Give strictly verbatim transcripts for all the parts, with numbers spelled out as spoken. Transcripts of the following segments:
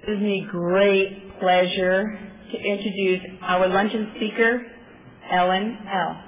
It gives me great pleasure to introduce our luncheon speaker, Ellen L.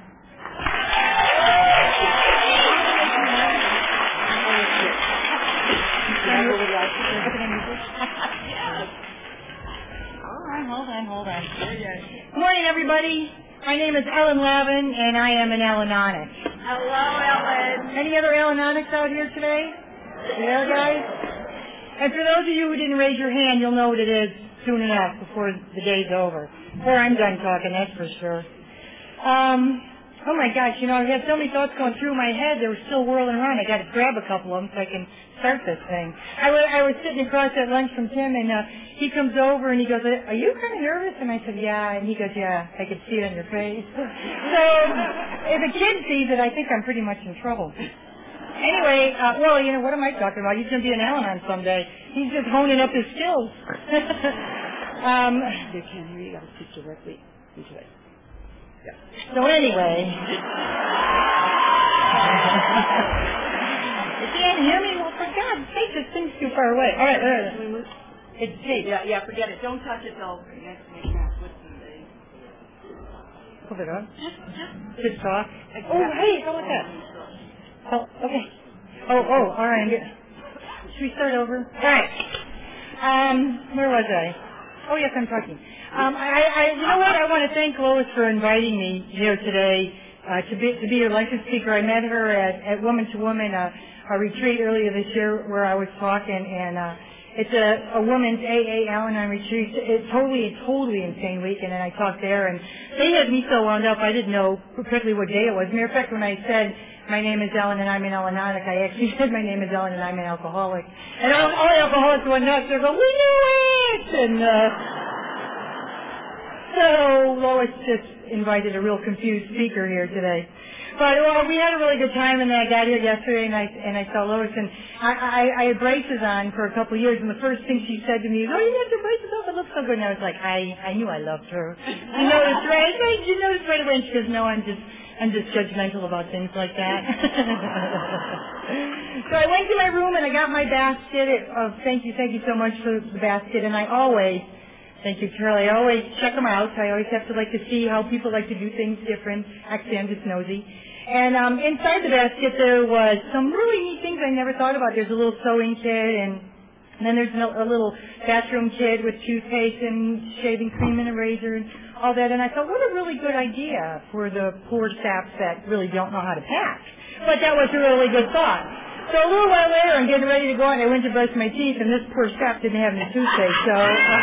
Hold on, hold on. Good morning, everybody. My name is Ellen Lavin, and I am an Allenonic. Hello, Ellen. Any other Allenonics out here today? Yeah, guys? And for those of you who didn't raise your hand, you'll know what it is soon enough before the day's over. Or I'm done talking, that's for sure. Um, oh, my gosh, you know, I had so many thoughts going through my head. They were still whirling around. I got to grab a couple of them so I can start this thing. I was, I was sitting across at lunch from Tim, and uh, he comes over and he goes, "Are you kind of nervous?" And I said, "Yeah." And he goes, "Yeah, I could see it on your face." So if a kid sees it, I think I'm pretty much in trouble. Anyway, uh, well, you know, what am I talking about? He's going to be an Al-Anon someday. He's just honing up his skills. um, They can't hear you. You got to speak directly into it. Yeah. So anyway. You can't hear me? Well, for God's sake, this thing's too far away. All right, all right. It's tape. Yeah, yeah, forget it. Don't touch it till next week. Hold it on. Just, just. Just talk. Exactly. Oh, hey, how about that? Oh, okay. Oh, oh, all right. Should we start over? All right. Um, where was I? Oh, yes, I'm talking. Um, I, I, you know what? I want to thank Lois for inviting me here today uh, to be to be your lecture speaker. I met her at, at Woman to Woman, uh, a retreat earlier this year where I was talking, and uh, it's a, a woman's A A Al-Anon retreat. It's totally, totally insane weekend, and I talked there, and they had me so wound up I didn't know particularly what day it was. Matter of fact, when I said my name is Ellen and I'm an Allenonic, I actually said my name is Ellen and I'm an alcoholic. And all, all the alcoholics went nuts. They go, "We knew it!" And uh, so Lois just invited a real confused speaker here today. But well, we had a really good time, and then I got here yesterday, and I and I saw Lois, and I, I, I had braces on for a couple of years, and the first thing she said to me is, "Oh, you got your braces off? It looks so good." And I was like, I I knew I loved her. You noticed, right? right? You noticed right away. And she goes, "No, I'm just I'm just judgmental about things like that." So I went to my room and I got my basket of thank you, thank you so much for the basket, and I always. Thank you, Charlie. I always check them out. I always have to like to see how people like to do things different. Actually, I'm just nosy. And um, inside the basket there was some really neat things I never thought about. There's a little sewing kit, and, and then there's a, a little bathroom kit with toothpaste and shaving cream and a razor and all that. And I thought, what a really good idea for the poor saps that really don't know how to pack. But that was a really good thought. So a little while later, I'm getting ready to go out, and I went to brush my teeth, and this poor sap didn't have any toothpaste. So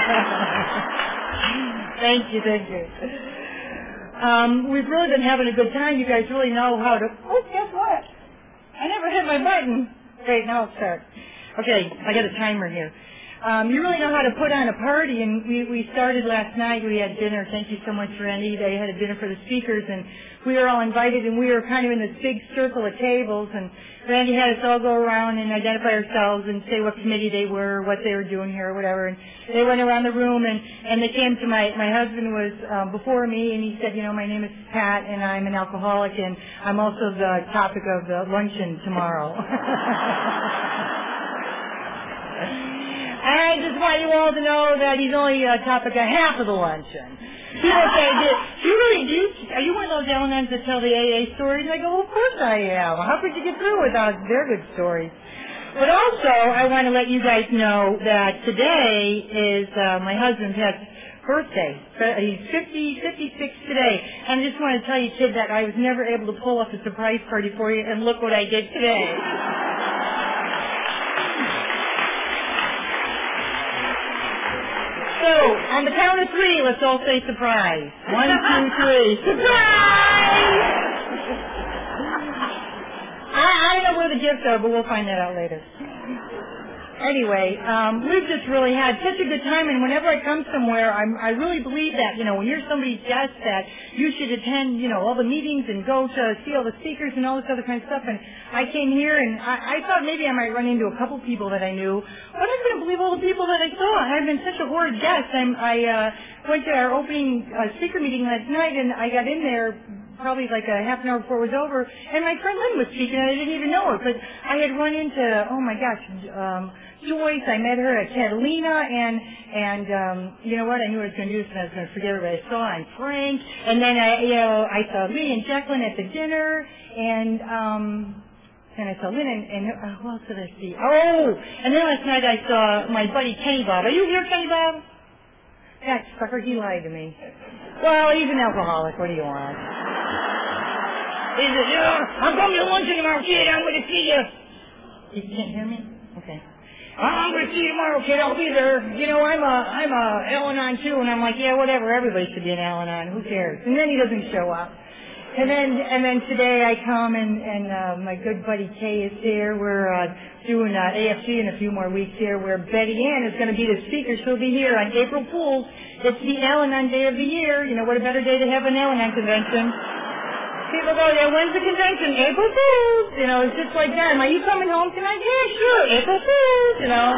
thank you, thank you. Um, we've really been having a good time. You guys really know how to... Oh, guess what? I never hit my button. Great, now I'll start. Okay, I got a timer here. Um, you really know how to put on a party, and we, we started last night. We had dinner. Thank you so much, Randy. They had a dinner for the speakers, and we were all invited, and we were kind of in this big circle of tables, and Randy had us all go around and identify ourselves and say what committee they were, what they were doing here, or whatever. And they went around the room, and, and they came to my, my husband was um, before me, and he said, you know, my name is Pat, and I'm an alcoholic, and I'm also the topic of the luncheon tomorrow. I just want you all to know that he's only a topic of half of the luncheon. People say, do you really, do you, are you one of those Al-Anons that tell the A A stories? And I go, well, of course I am. How could you get through without their good stories? But also, I want to let you guys know that today is uh, my husband's birthday. He's fifty, fifty-six today. And I just want to tell you, kid, that I was never able to pull off a surprise party for you, and look what I did today. So, on the count of three, let's all say surprise. One, two, three. Surprise! I, I don't know where the gifts are, but we'll find that out later. Anyway, um, we've just really had such a good time, and whenever I come somewhere, I'm, I really believe that, you know, when you're somebody's guest, that you should attend, you know, all the meetings and go to see all the speakers and all this other kind of stuff. And I came here, and I, I thought maybe I might run into a couple people that I knew, but I couldn't believe all the people that I saw. I've been such a horrid guest. I'm, I uh, went to our opening uh, speaker meeting last night, and I got in there probably like a half an hour before it was over, and my friend Lynn was speaking, and I didn't even know it, but I had run into, oh my gosh, um, Joyce. I met her at Catalina, and, and um, you know what, I knew what I was going to do, so I was going to forget everybody I saw, and Frank, and then I, you know, I saw Lee and Jacqueline at the dinner, and, um, and I saw Lynn, and, and uh, who else did I see? Oh, and then last night I saw my buddy Kenny Bob. Are you here, Kenny Bob? That sucker, he lied to me. Well, he's an alcoholic. What do you want? He said, yeah, I'm coming to lunch tomorrow, kid. I'm going to see you. You can't hear me? Okay. I'm going to see you tomorrow, kid. I'll be there. You know, I'm a, I'm a Al-Anon, too. And I'm like, yeah, whatever. Everybody should be an Al-Anon. Who cares? And then he doesn't show up. And then, and then today I come and, and uh, my good buddy Kay is here. We're uh, doing uh, A F G in a few more weeks here, where Betty Ann is going to be the speaker. She'll be here on April Fool's. It's the Al-Anon Day of the year. You know, what a better day to have an Al-Anon convention. People go, yeah, when's the convention? April Fool's. You know, it's just like that. Are you coming home tonight? Yeah, sure. April Fool's. You know.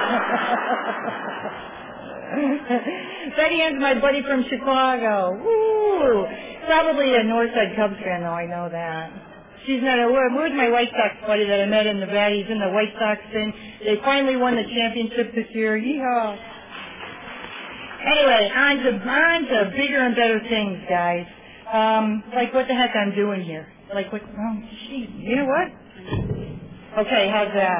Betty Ann's my buddy from Chicago. Woo! Probably a Northside Cubs fan, though. I know that. She's not a. Where, where's my White Sox buddy that I met in Nevada? He's in the White Sox thing. They finally won the championship this year. Yeehaw! Anyway, on to on to bigger and better things, guys. Um, like what the heck I'm doing here? Like what? Oh, jeez. You know what? Okay, how's that?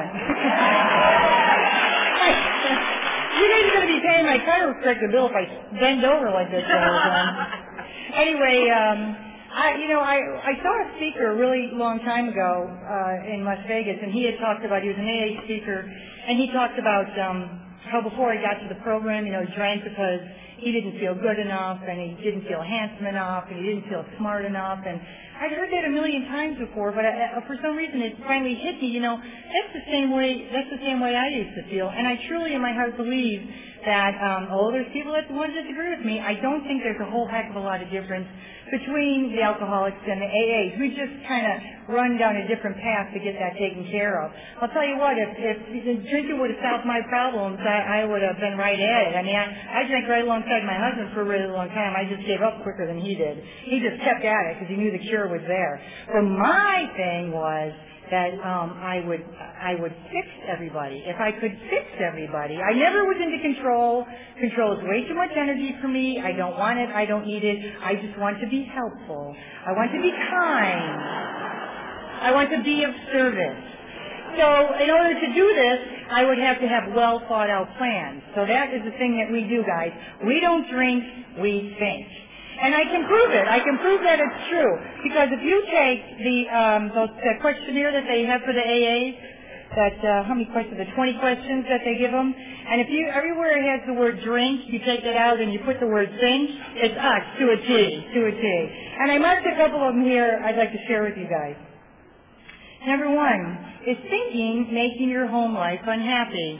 You guys are going to be paying my chiropractor bill if I bend over like this all the time. Anyway, um, I, you know, I, I saw a speaker a really long time ago uh, in Las Vegas, and he had talked about, he was an A A speaker, and he talked about um, how before he got to the program, you know, he drank because he didn't feel good enough, and he didn't feel handsome enough, and he didn't feel smart enough, and I'd heard that a million times before, but I, for some reason it finally hit me, you know, that's the same way, that's the same way I used to feel, and I truly in my heart believe that, um, oh, there's people that want to disagree with me. I don't think there's a whole heck of a lot of difference between the alcoholics and the A As. We just kind of run down a different path to get that taken care of. I'll tell you what, if, if drinking would have solved my problems, I, I would have been right at it. I mean, I, I drank right alongside my husband for a really long time. I just gave up quicker than he did. He just kept at it because he knew the cure was there. But my thing was that um, I would I would fix everybody. If I could fix everybody. I never was into control. Control is way too much energy for me. I don't want it. I don't need it. I just want to be helpful. I want to be kind. I want to be of service. So in order to do this, I would have to have well thought out plans. So that is the thing that we do, guys. We don't drink, we think. And I can prove it. I can prove that it's true. Because if you take the um, those, the questionnaire that they have for the A As, that uh, how many questions? The twenty questions that they give them, and if you everywhere it has the word drink, you take that out and you put the word think, it's us to a T, to a T. And I marked a couple of them here. I'd like to share with you guys. Number one, is thinking making your home life unhappy?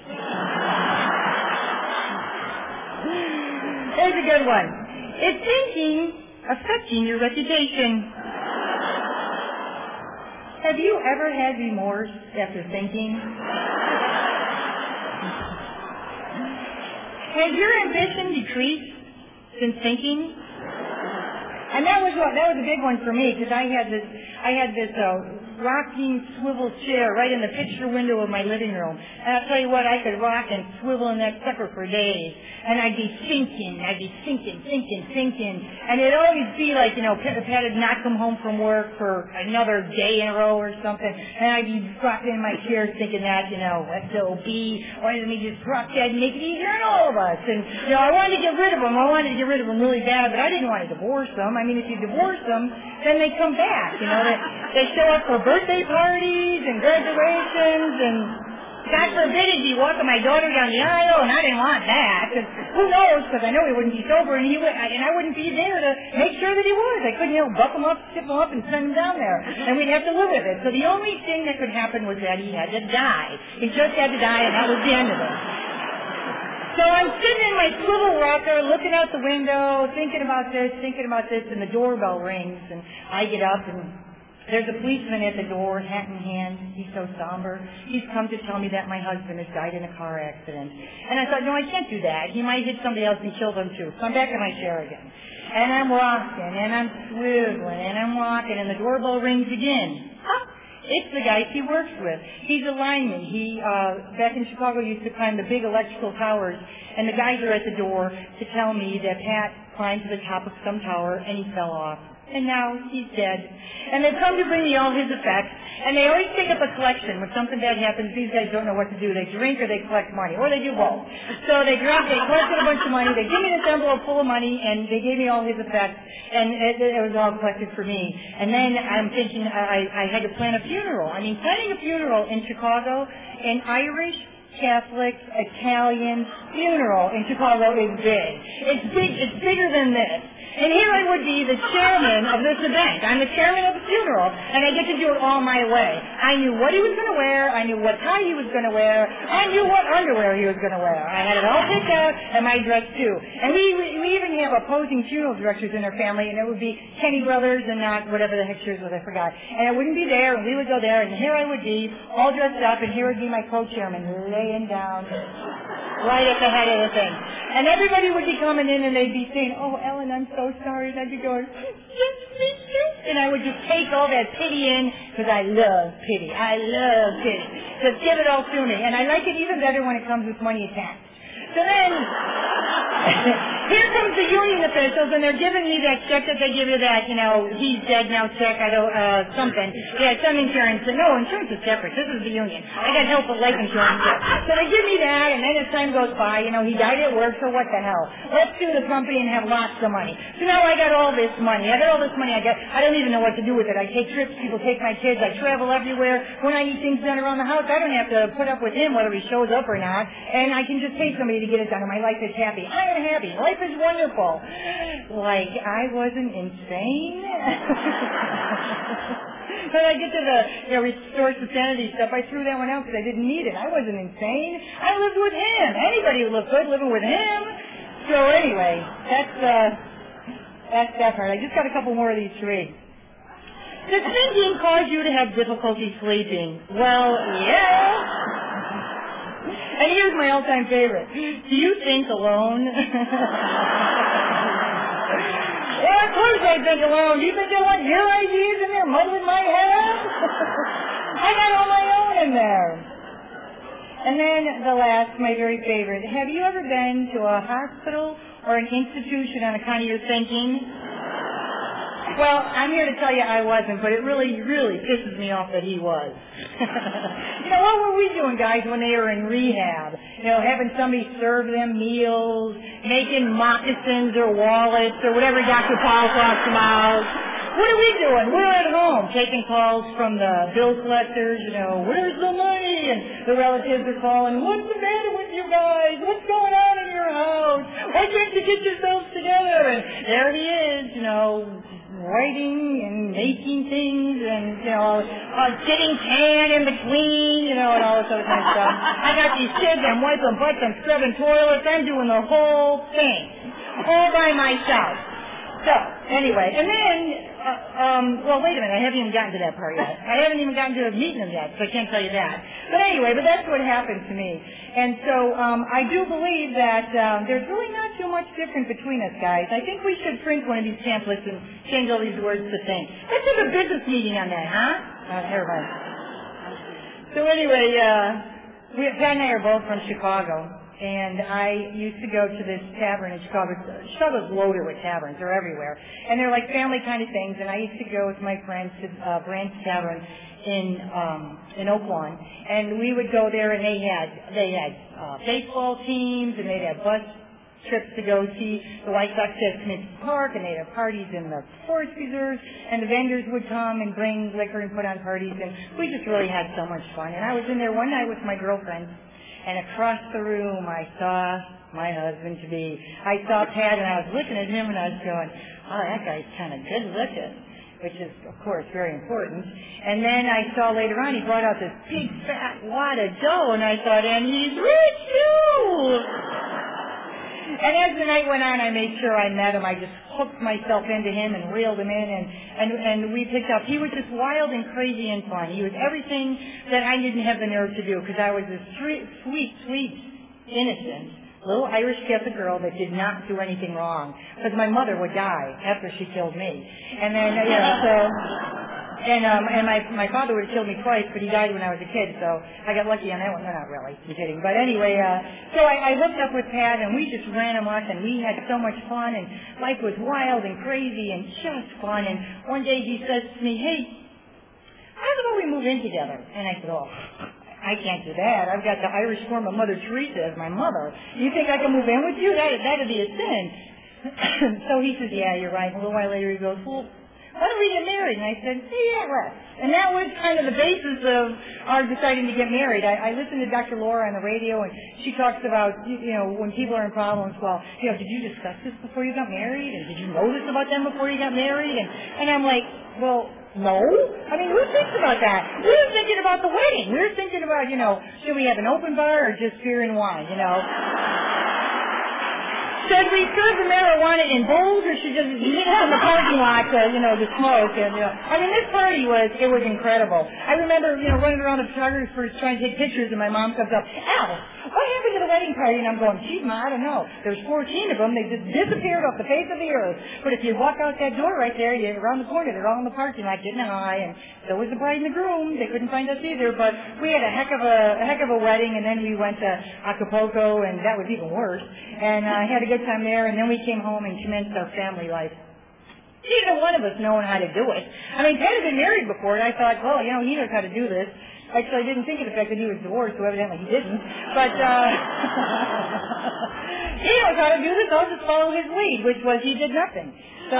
Here's a good one. Is thinking affecting your reputation? Have you ever had remorse after thinking? Has your ambition decreased since thinking? And that was what that was a big one for me because I had this I had this uh, rocking swivel chair right in the picture window of my living room. And I'll tell you what, I could rock and swivel in that sucker for days. And I'd be thinking, I'd be thinking, thinking, thinking. And it'd always be like, you know, if Pat had not come home from work for another day in a row or something, and I'd be rocking in my chair thinking that, you know, S O B, or let me just rock that and make it easier on all of us. And, you know, I wanted to get rid of them. I wanted to get rid of them really bad, but I didn't want to divorce them. I mean, if you divorce them, then they come back, you know. They, they show up for birthday parties and graduations, and God forbid he'd be walking my daughter down the aisle, and I didn't want that. Cause who knows? Because I know he wouldn't be sober, and he would, and I wouldn't be there to make sure that he was. I couldn't, you know, buck him up, tip him up, and send him down there, and we'd have to live with it. So the only thing that could happen was that he had to die. He just had to die, and that was the end of it. So I'm sitting in my swivel rocker, looking out the window, thinking about this, thinking about this, and the doorbell rings, and I get up and There's a policeman at the door, hat in hand. He's so somber. He's come to tell me that my husband has died in a car accident. And I thought, no, I can't do that. He might hit somebody else and kill them too. So I'm back in my chair again. And I'm walking, and I'm swiveling, and I'm walking, and the doorbell rings again. Huh? It's the guy he works with. He's a lineman. He, uh, back in Chicago, used to climb the big electrical towers, and the guys are at the door to tell me that Pat climbed to the top of some tower, and he fell off. And now he's dead. And they've come to bring me all his effects, and they always take up a collection. When something bad happens, these guys don't know what to do. They drink or they collect money, or they do both. So they drink, they collected a bunch of money, they give me this envelope full of money, and they gave me all his effects, and it, it was all collected for me. And then I'm thinking I, I had to plan a funeral. I mean, planning a funeral in Chicago, an Irish, Catholic, Italian funeral in Chicago is big. It's big, it's bigger than this. And here I would be the chairman of this event. I'm the chairman of the funeral, and I get to do it all my way. I knew what he was going to wear. I knew what tie he was going to wear. I knew what underwear he was going to wear. I had it all picked out, and my dress too. And we, we, we even have opposing funeral directors in our family, and it would be Kenny Brothers and not whatever the heck yours was, I forgot. And I wouldn't be there, and we would go there, and here I would be, all dressed up, and here would be my co-chairman laying down right at the head of the thing. And everybody would be coming in, and they'd be saying, "Oh, Ellen, I'm so sorry." And I'd be going, "Yes, me too." And I would just take all that pity in, because I love pity. I love pity. Just give it all to me. And I like it even better when it comes with money attached. So then, here comes the union officials, and they're giving me that check that they give you that, you know, he's dead now check, I don't, uh, something. Yeah, some insurance. No, insurance is separate. This is the union. I got help with life insurance here. So they give me that, and then as time goes by, you know, he died at work, so what the hell? Let's sue the company and have lots of money. So now I got all this money. I got all this money. I got, I don't even know what to do with it. I take trips, people take my kids, I travel everywhere. When I need things done around the house, I don't have to put up with him whether he shows up or not, and I can just pay somebody to get it done, and my life is happy. I am happy. Life is wonderful. Like, I wasn't insane. When I get to the, you know, restore to sanity stuff, I threw that one out because I didn't need it. I wasn't insane. I lived with him. Anybody would look good living with him. So anyway, that's, uh, that's that part. I just got a couple more of these to read. Does thinking cause you to have difficulty sleeping? Well, yeah. And here's my all-time favorite. Do you think alone? Well, of course I think alone. Do you think I want your ideas in there muddling my head? I got all my own in there. And then the last, my very favorite. Have you ever been to a hospital or an institution on account of your thinking? Well, I'm here to tell you I wasn't, but it really, really pisses me off that he was. You know, what were we doing, guys, when they were in rehab? You know, having somebody serve them meals, making moccasins or wallets or whatever Doctor Paul talks about. What are we doing? We're at home taking calls from the bill collectors, you know, where's the money? And the relatives are calling, what's the matter with you guys? What's going on in your house? Why can't you get yourselves together? And there he is, you know, writing and making things and, you know, uh, sitting tan in between, you know, and all this other kind of stuff. I got these kids, I'm wiping butts, I'm scrubbing toilets, I'm doing the whole thing, all by myself. So, anyway, and then, uh, um, well, wait a minute, I haven't even gotten to that part yet. I haven't even gotten to meeting them yet, so I can't tell you that. But anyway, but that's what happened to me. And so, um, I do believe that, um, there's really not too much difference between us, guys. I think we should print one of these pamphlets and change all these words to think. Let's have a business meeting on that, huh? Uh, never mind. So anyway, uh, we, Pat and I are both from Chicago. And I used to go to this tavern in Chicago. Chicago's loaded with taverns. They're everywhere. And they're like family kind of things. And I used to go with my friends to uh, Brand's Tavern in um, in Oak Lawn. And we would go there, and they had they had uh, baseball teams, and they'd have bus trips to go see the White Sox at Comiskey Park, and they'd have parties in the forest preserves, and the vendors would come and bring liquor and put on parties, and we just really had so much fun. And I was in there one night with my girlfriend, and across the room I saw my husband-to-be. I saw Pat, and I was looking at him, and I was going, oh, that guy's kind of good looking, which is, of course, very important. And then I saw later on he brought out this big, fat wad of dough, and I thought, and he's rich, too! And as the night went on, I made sure I met him. I just hooked myself into him and reeled him in, and, and, and we picked up. He was just wild and crazy and fun. He was everything that I didn't have the nerve to do, because I was this sweet, sweet, sweet, innocent little Irish Catholic girl that did not do anything wrong, because my mother would die after she killed me. And then, you know, so... And um, and my my father would have killed me twice, but he died when I was a kid, so I got lucky on that one. No, not really. I'm kidding. But anyway, uh, so I, I hooked up with Pat, and we just ran amok, and we had so much fun, and life was wild and crazy and just fun. And one day he says to me, "Hey, how about we move in together?" And I said, "Oh, I can't do that. I've got the Irish form of Mother Teresa as my mother. You think I can move in with you? That that'd be a sin." So he says, "Yeah, you're right." A little while later, he goes, "Well, why don't we get married?" And I said, "Yeah, well." And that was kind of the basis of our deciding to get married. I, I listened to Doctor Laura on the radio, and she talks about, you know, when people are in problems, well, you know, did you discuss this before you got married? And did you know this about them before you got married? And, and I'm like, well, no. I mean, who thinks about that? We were thinking about the wedding. We were thinking about, you know, should we have an open bar or just beer and wine, you know? Should we serve the marijuana in bowls, or should we just leave it in the parking lot to, you know, to smoke? And, you know, I mean, this party was, it was incredible. I remember, you know, running around the photographers trying to take pictures, and my mom comes up, "Al, what happened to the wedding party?" And I'm going, "Geez, Ma, I don't know. There's fourteen of them. They just disappeared off the face of the earth. But if you walk out that door right there, you're around the corner, they're all in the parking lot getting high, and so was the bride and the groom. They couldn't find us either. But we had a heck of a, a heck of a wedding, and then we went to Acapulco, and that was even worse. And I uh, had a good time there, and then we came home and commenced our family life. Neither one of us knowing how to do it. I mean, Ted had been married before, and I thought, well, you know, he knows how to do this. Actually, I didn't think of the fact that he was divorced, so evidently he didn't. But uh, he knows how to do this. I'll just follow his lead, which was he did nothing. So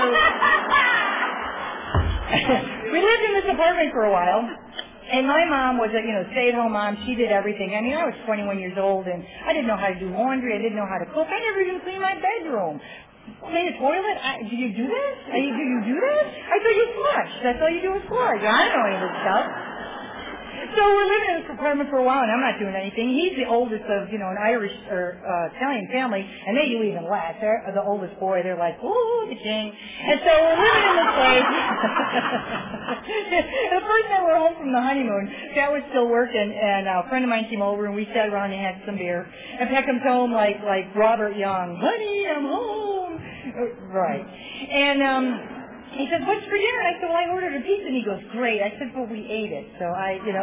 we lived in this apartment for a while. And my mom was a, you know, stay-at-home mom. She did everything. I mean, I was twenty-one years old, and I didn't know how to do laundry. I didn't know how to cook. I never even cleaned my bedroom. Clean a toilet? I, do you do that? I, do you do that? I thought you flush. That's all you do is flush. I don't know any of this stuff. So we're living in this apartment for a while, and I'm not doing anything. He's the oldest of, you know, an Irish or uh, Italian family, and they do even less. They're the oldest boy. They're like, ooh, the king. And so we're living in this place. The first time we were home from the honeymoon, Pat was still working, and a friend of mine came over, and we sat around and had some beer. And Pat comes home like like Robert Young. Honey, I'm home. Right. And um. He said, "What's for dinner?" I said, "Well, I ordered a pizza." And he goes, "Great." I said, "Well, we ate it." So I, you know.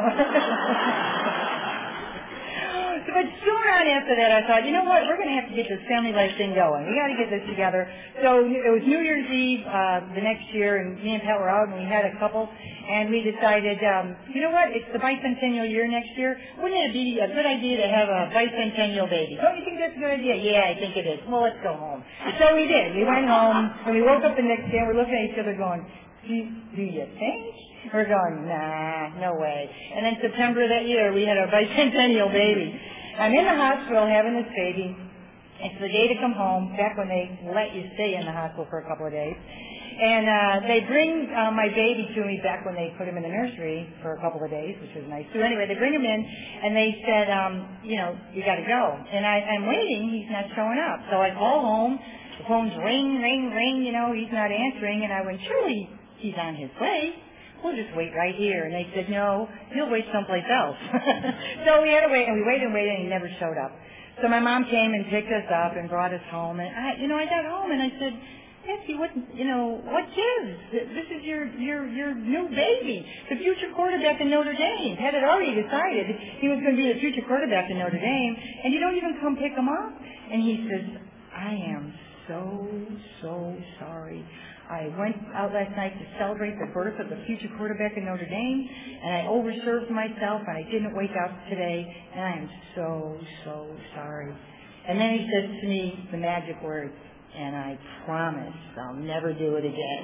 But soon on after that, I thought, you know what? We're going to have to get this family life thing going. We got to get this together. So it was New Year's Eve uh, the next year, and me and Pat were out, and we had a couple, and we decided, um, you know what? It's the bicentennial year next year. Wouldn't it be a good idea to have a bicentennial baby? Don't you think that's a good idea? Yeah, I think it is. Well, let's go home. So we did. We went home, and we woke up the next day, and we're looking at each other going, do, do you think? We're going, nah, no way. And then September of that year, we had our bicentennial baby. I'm in the hospital having this baby. It's the day to come home, back when they let you stay in the hospital for a couple of days. And uh, they bring uh, my baby to me back when they put him in the nursery for a couple of days, which was nice. So anyway, they bring him in, and they said, um, you know, you got to go. And I, I'm waiting. He's not showing up. So I call home. The phone's ring, ring, ring. You know, he's not answering. And I went, surely he's on his way. We'll just wait right here. And they said, no, he'll wait someplace else. So we had to wait, and we waited and waited, and he never showed up. So my mom came and picked us up and brought us home. And I, you know, I got home and I said, Nancy, what, you know, what gives? This is your, your, your new baby, the future quarterback in Notre Dame. Pat had already decided he was going to be the future quarterback in Notre Dame, and you don't even come pick him up. And he says, I am so, so sorry. I went out last night to celebrate the birth of the future quarterback in Notre Dame, and I overserved myself, and I didn't wake up today, and I am so, so sorry. And then he says to me the magic words, and I promise I'll never do it again.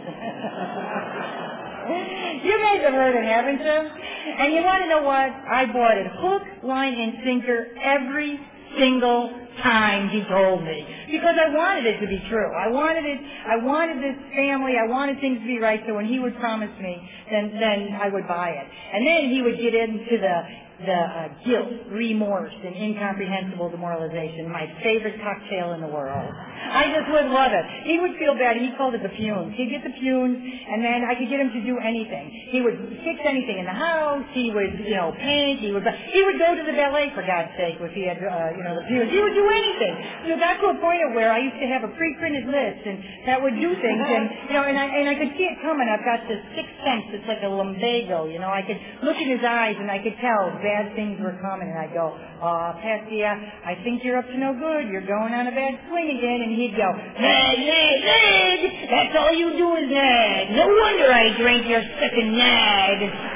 You guys have heard it, haven't you? And you want to know what? I bought it hook, line, and sinker every single time he told me, because I wanted it to be true. I wanted it. I wanted this family. I wanted things to be right. So when he would promise me, then then I would buy it. And then he would get into the the uh, guilt, remorse, and incomprehensible demoralization. My favorite cocktail in the world. I just would love it. He would feel bad. He called it the fumes. He'd get the fumes, and then I could get him to do anything. He would fix anything in the house. He would, you know, paint. He would he would go to the ballet, for God's sake, if he had, uh, you know, the fumes. He would do anything. So it got to a point of where I used to have a pre-printed list, and that would do things, and you know, and I and I could see it coming. I've got this sixth sense. It's like a lumbago, you know. I could look in his eyes, and I could tell bad things were coming, and I'd go, "Oh, Pastia, I think you're up to no good. You're going on a bad swing again." And he'd go, "Nag, nag, nag. That's all you do is nag. No wonder I drank your second nag."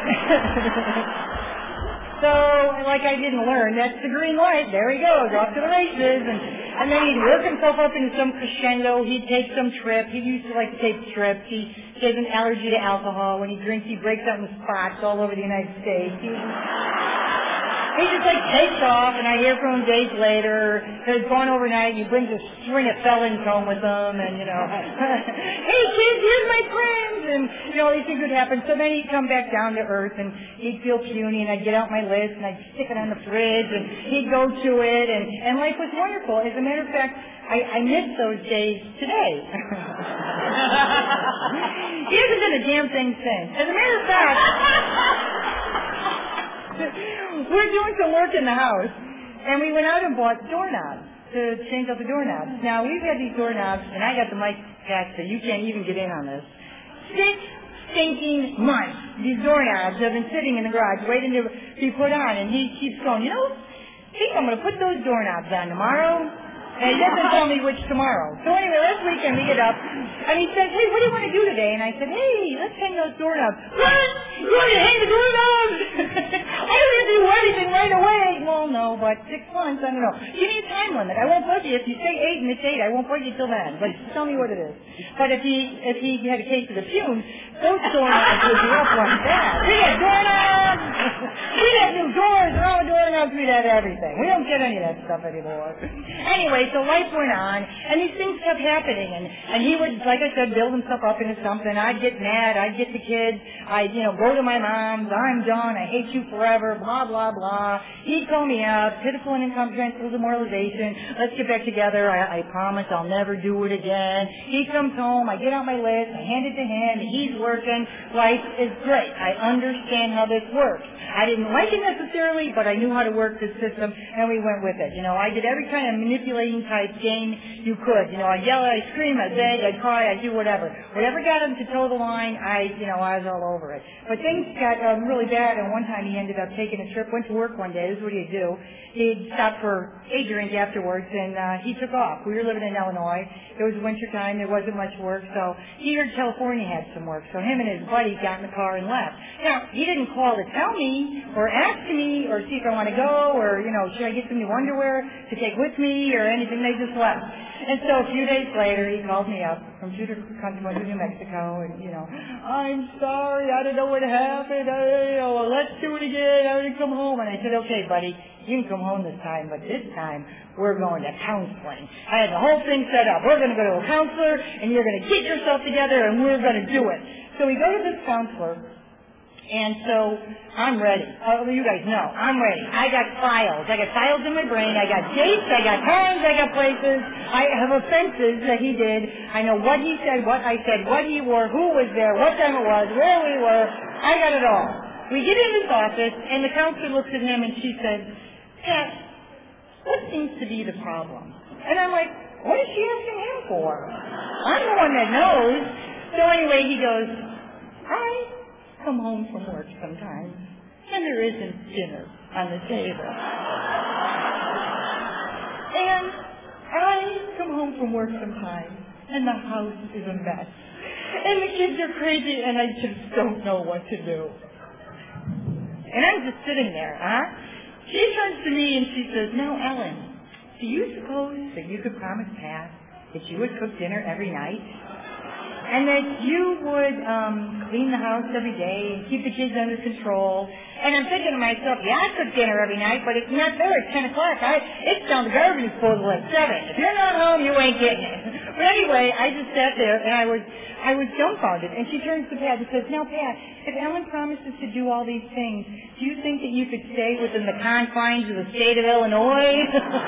So, like I didn't learn, that's the green light. There he goes, off to the races. And, and then he'd work himself up into some crescendo. He'd take some trips. He used to like to take trips. He, he has an allergy to alcohol. When he drinks, he breaks out in spots all over the United States. He, he just like takes off, and I hear from him days later. He's gone overnight, and he brings a string of felons home with him, and, you know, "Hey, kids, here's my friends," and, you know, these things would happen. So then he'd come back down to earth, and he'd feel puny, and I'd get out my list, and I'd stick it on the fridge, and he'd go to it, and, and life was wonderful. As a matter of fact, I, I miss those days today. He hasn't done a damn thing since. As a matter of fact, we're doing some work in the house, and we went out and bought doorknobs to change out the doorknobs. Now, we've had these doorknobs, and I got the mic patch, so you can't even get in on this. Six stinking months, these doorknobs have been sitting in the garage waiting to be put on, and he keeps going, "You know, I think I'm going to put those doorknobs on tomorrow." And he doesn't tell me which tomorrow. So anyway, last weekend we get up, and he says, "Hey, what do you want to do today?" And I said, "Hey, let's hang those doorknobs." "What? You want to hang the doorknobs?" "I don't have to do anything right away." "Well, no, but six months, I don't know. Give me a time limit. I won't bug you. If you say eight and it's eight, I won't bug you till then. But tell me what it is." But if he if he had a case of the fumes, those doorknobs would be up like that. We had doorknobs. We'd have new doors and all the doorknobs. We'd have everything. We don't get any of that stuff anymore. Anyway, so life went on, and these things kept happening, and, and he would, like I said, build himself up into something. I'd get mad. I'd get the kids. I'd, you know, go to my mom's. "I'm done. I hate you forever," blah, blah, blah. He'd call me out, pitiful and incomprehensible demoralization. "Let's get back together. I, I promise I'll never do it again." He comes home. I get out my list. I hand it to him. He's working. Life is great. I understand how this works. I didn't like it necessarily, but I knew how to work this system, and we went with it. You know, I did every kind of manipulating type game you could. You know, I'd yell, I'd scream, I'd beg, I'd cry, I'd do whatever. Whatever got him to toe the line, I, you know, I was all over it. But things got um, really bad, and one time he ended up taking a trip, went to work one day. This is what he'd do. He'd stop for a drink afterwards, and uh, he took off. We were living in Illinois. It was winter time. There wasn't much work, so he heard California had some work. So him and his buddy got in the car and left. Now, he didn't call to tell me or ask me or see if I want to go or, you know, should I get some new underwear to take with me or anything. They just left. And so a few days later, he called me up from Tudor Country, New Mexico, and, you know, "I'm sorry, I don't know what happened. I, you know, let's do it again. I want to come home." And I said, "Okay, buddy, you can come home this time, but this time we're going to counseling." I had the whole thing set up. We're going to go to a counselor, and you're going to get yourself together, and we're going to do it. So we go to this counselor, and so I'm ready. Oh, you guys know, I'm ready. I got files. I got files in my brain. I got dates. I got times. I got places. I have offenses that he did. I know what he said, what I said, what he wore, who was there, what time it was, where we were. I got it all. We get in his office, and the counselor looks at him, and she said, "Pat, what seems to be the problem?" And I'm like, what is she asking him for? I'm the one that knows. So anyway, he goes, "I come home from work sometimes, and there isn't dinner on the table. And I come home from work sometimes, and the house is a mess. And the kids are crazy, and I just don't know what to do." And I'm just sitting there, huh? She turns to me and she says, "Now, Ellen, do you suppose that you could promise Pat that you would cook dinner every night? And that you would um, clean the house every day and keep the kids under control?" And I'm thinking to myself, yeah, I cook dinner every night, but it's not there at ten o'clock. I, it's down the garbage disposal at seven. If you're not home, you ain't getting it. But anyway, I just sat there and I was I was dumbfounded. And she turns to Pat and says, "Now, Pat, if Ellen promises to do all these things, do you think that you could stay within the confines of the state of Illinois?"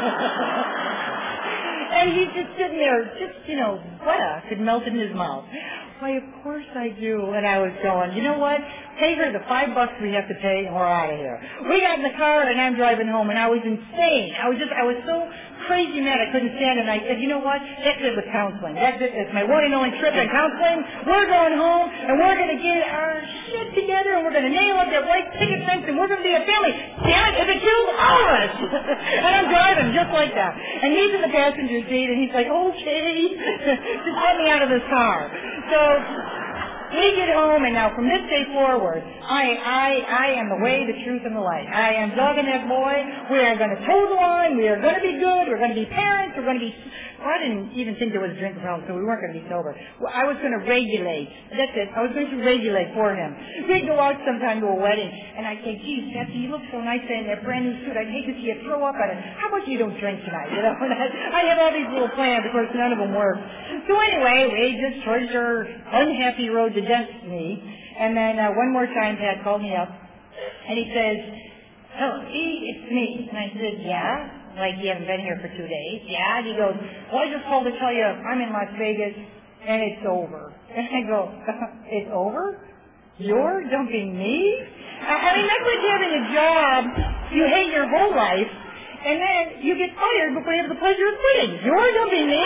And he's just sitting there, just, you know, butter could melt in his mouth. Why, of course I do. And I was going, you know what? Pay her the five bucks we have to pay and we're out of here. We got in the car and I'm driving home and I was insane. I was just, I was so crazy mad I couldn't stand it. And I said, you know what? That's it with counseling. That's it. It's my one and only trip in counseling. We're going home and we're going to get our shit together and we're going to nail up that white picket fence and we're going to be a family. Damn it, if it kills all of us. And I'm driving just like that. And he's in the passenger seat and he's like, okay, just let me out of this car. So we get home, and now from this day forward, I I I am the way, the truth, and the light. I am dogging that boy. We are going to toe the line. We are going to be good. We're going to be parents. We're going to be... Well, I didn't even think there was a drinking problem, so we weren't going to be sober. Well, I was going to regulate. That's it. I was going to regulate for him. We'd go out sometime to a wedding, and I'd say, geez, Betsy, you look so nice in that brand new suit. I'd hate to see you throw up on it. How about you don't drink tonight? You know, and I, I had all these little plans. Of course, none of them worked. So anyway, we just trudged our unhappy road to destiny. And then uh, one more time, Pat called me up, and he says, "Oh, E, it's me." And I said, "Yeah." Like, you haven't been here for two days. Yeah. And he goes, "Well, I just called to tell you I'm in Las Vegas and it's over." And I go, "It's over? You're dumping me?" I mean, that's like having a job you hate your whole life, and then you get fired before you have the pleasure of quitting. You're dumping me?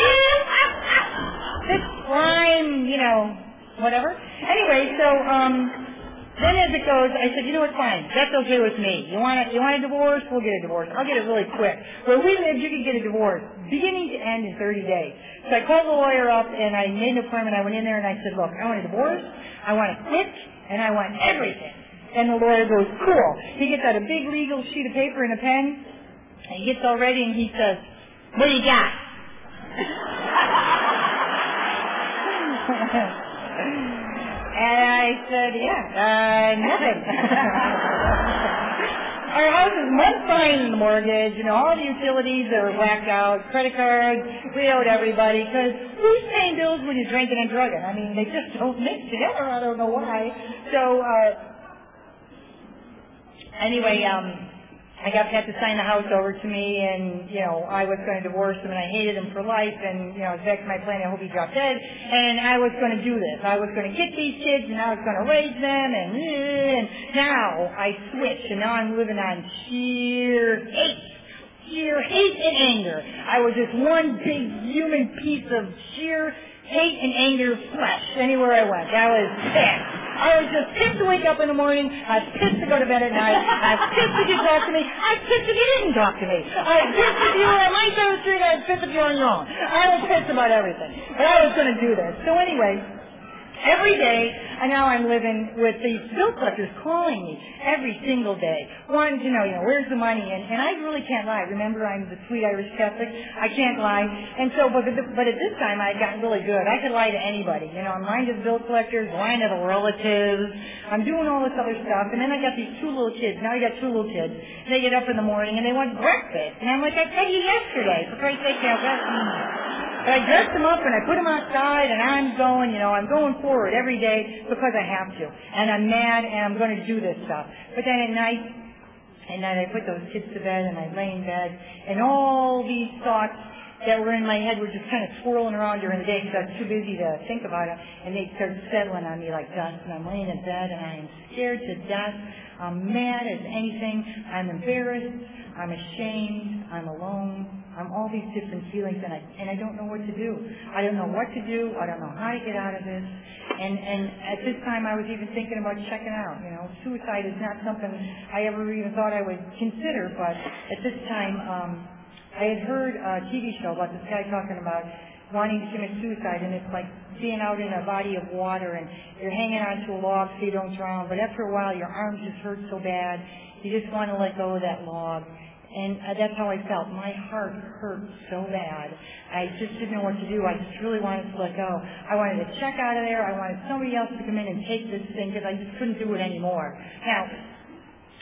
This crime, you know, whatever. Anyway, so, um... then as it goes, I said, you know what, fine. That's okay with me. You want a, you want a divorce? We'll get a divorce. I'll get it really quick. Where we live, you can get a divorce beginning to end in thirty days. So I called the lawyer up, and I made an appointment. I went in there, and I said, look, I want a divorce. I want to quit, and I want everything. And the lawyer goes, cool. He gets out a big legal sheet of paper and a pen, and he gets all ready, and he says, what do you got? And I said, yeah, uh, nothing. Our house is month behind the mortgage, you know, all the utilities are blacked out, credit cards, we owed everybody, because who's paying bills when you're drinking and drugging? I mean, they just don't mix together, I don't know why. So, uh, anyway, um, I got Pat to sign the house over to me, and, you know, I was going to divorce him, and I hated him for life, and, you know, it was back to my plan, I hope he dropped dead, and I was going to do this. I was going to get these kids, and I was going to raise them, and, and now I switch, and now I'm living on sheer hate. Sheer hate and anger. I was just one big human piece of sheer hate and anger flesh anywhere I went. I was pissed. I was just pissed to wake up in the morning. I was pissed to go to bed at night. I was pissed if you talked to me. I was pissed if you didn't talk to me. I was pissed if you were on my side of the street. I was pissed if you were on your own. I was pissed about everything. But I was going to do this. So anyway, every day, and now I'm living with these bill collectors calling me every single day, wanting to know, you know, where's the money? And, and I really can't lie. Remember, I'm the sweet Irish Catholic. I can't lie. And so, but, but at this time, I got really good. I could lie to anybody. You know, I'm lying to the bill collectors, lying to the relatives. I'm doing all this other stuff. And then I got these two little kids. Now I got two little kids. They get up in the morning and they want breakfast. And I'm like, I fed you yesterday. For Christ's sake, you know, but I dressed them up and I put them outside and I'm going, you know, I'm going forward every day because I have to. And I'm mad and I'm going to do this stuff. But then at night, at night I put those kids to bed and I lay in bed and all these thoughts that were in my head were just kind of swirling around during the day because I was too busy to think about it. And they started settling on me like dust. And I'm laying in bed and I am scared to death. I'm mad as anything. I'm embarrassed. I'm ashamed. I'm alone. I'm all these different feelings, and I and I don't know what to do. I don't know what to do. I don't know how to get out of this. And and at this time, I was even thinking about checking out. You know, suicide is not something I ever even thought I would consider. But at this time, um, I had heard a T V show about this guy talking about wanting to commit suicide, and it's like being out in a body of water, and you're hanging onto a log so you don't drown. But after a while, your arms just hurt so bad, you just want to let go of that log. And uh, that's how I felt. My heart hurt so bad. I just didn't know what to do. I just really wanted to let go. I wanted to check out of there. I wanted somebody else to come in and take this thing because I just couldn't do it anymore. Now,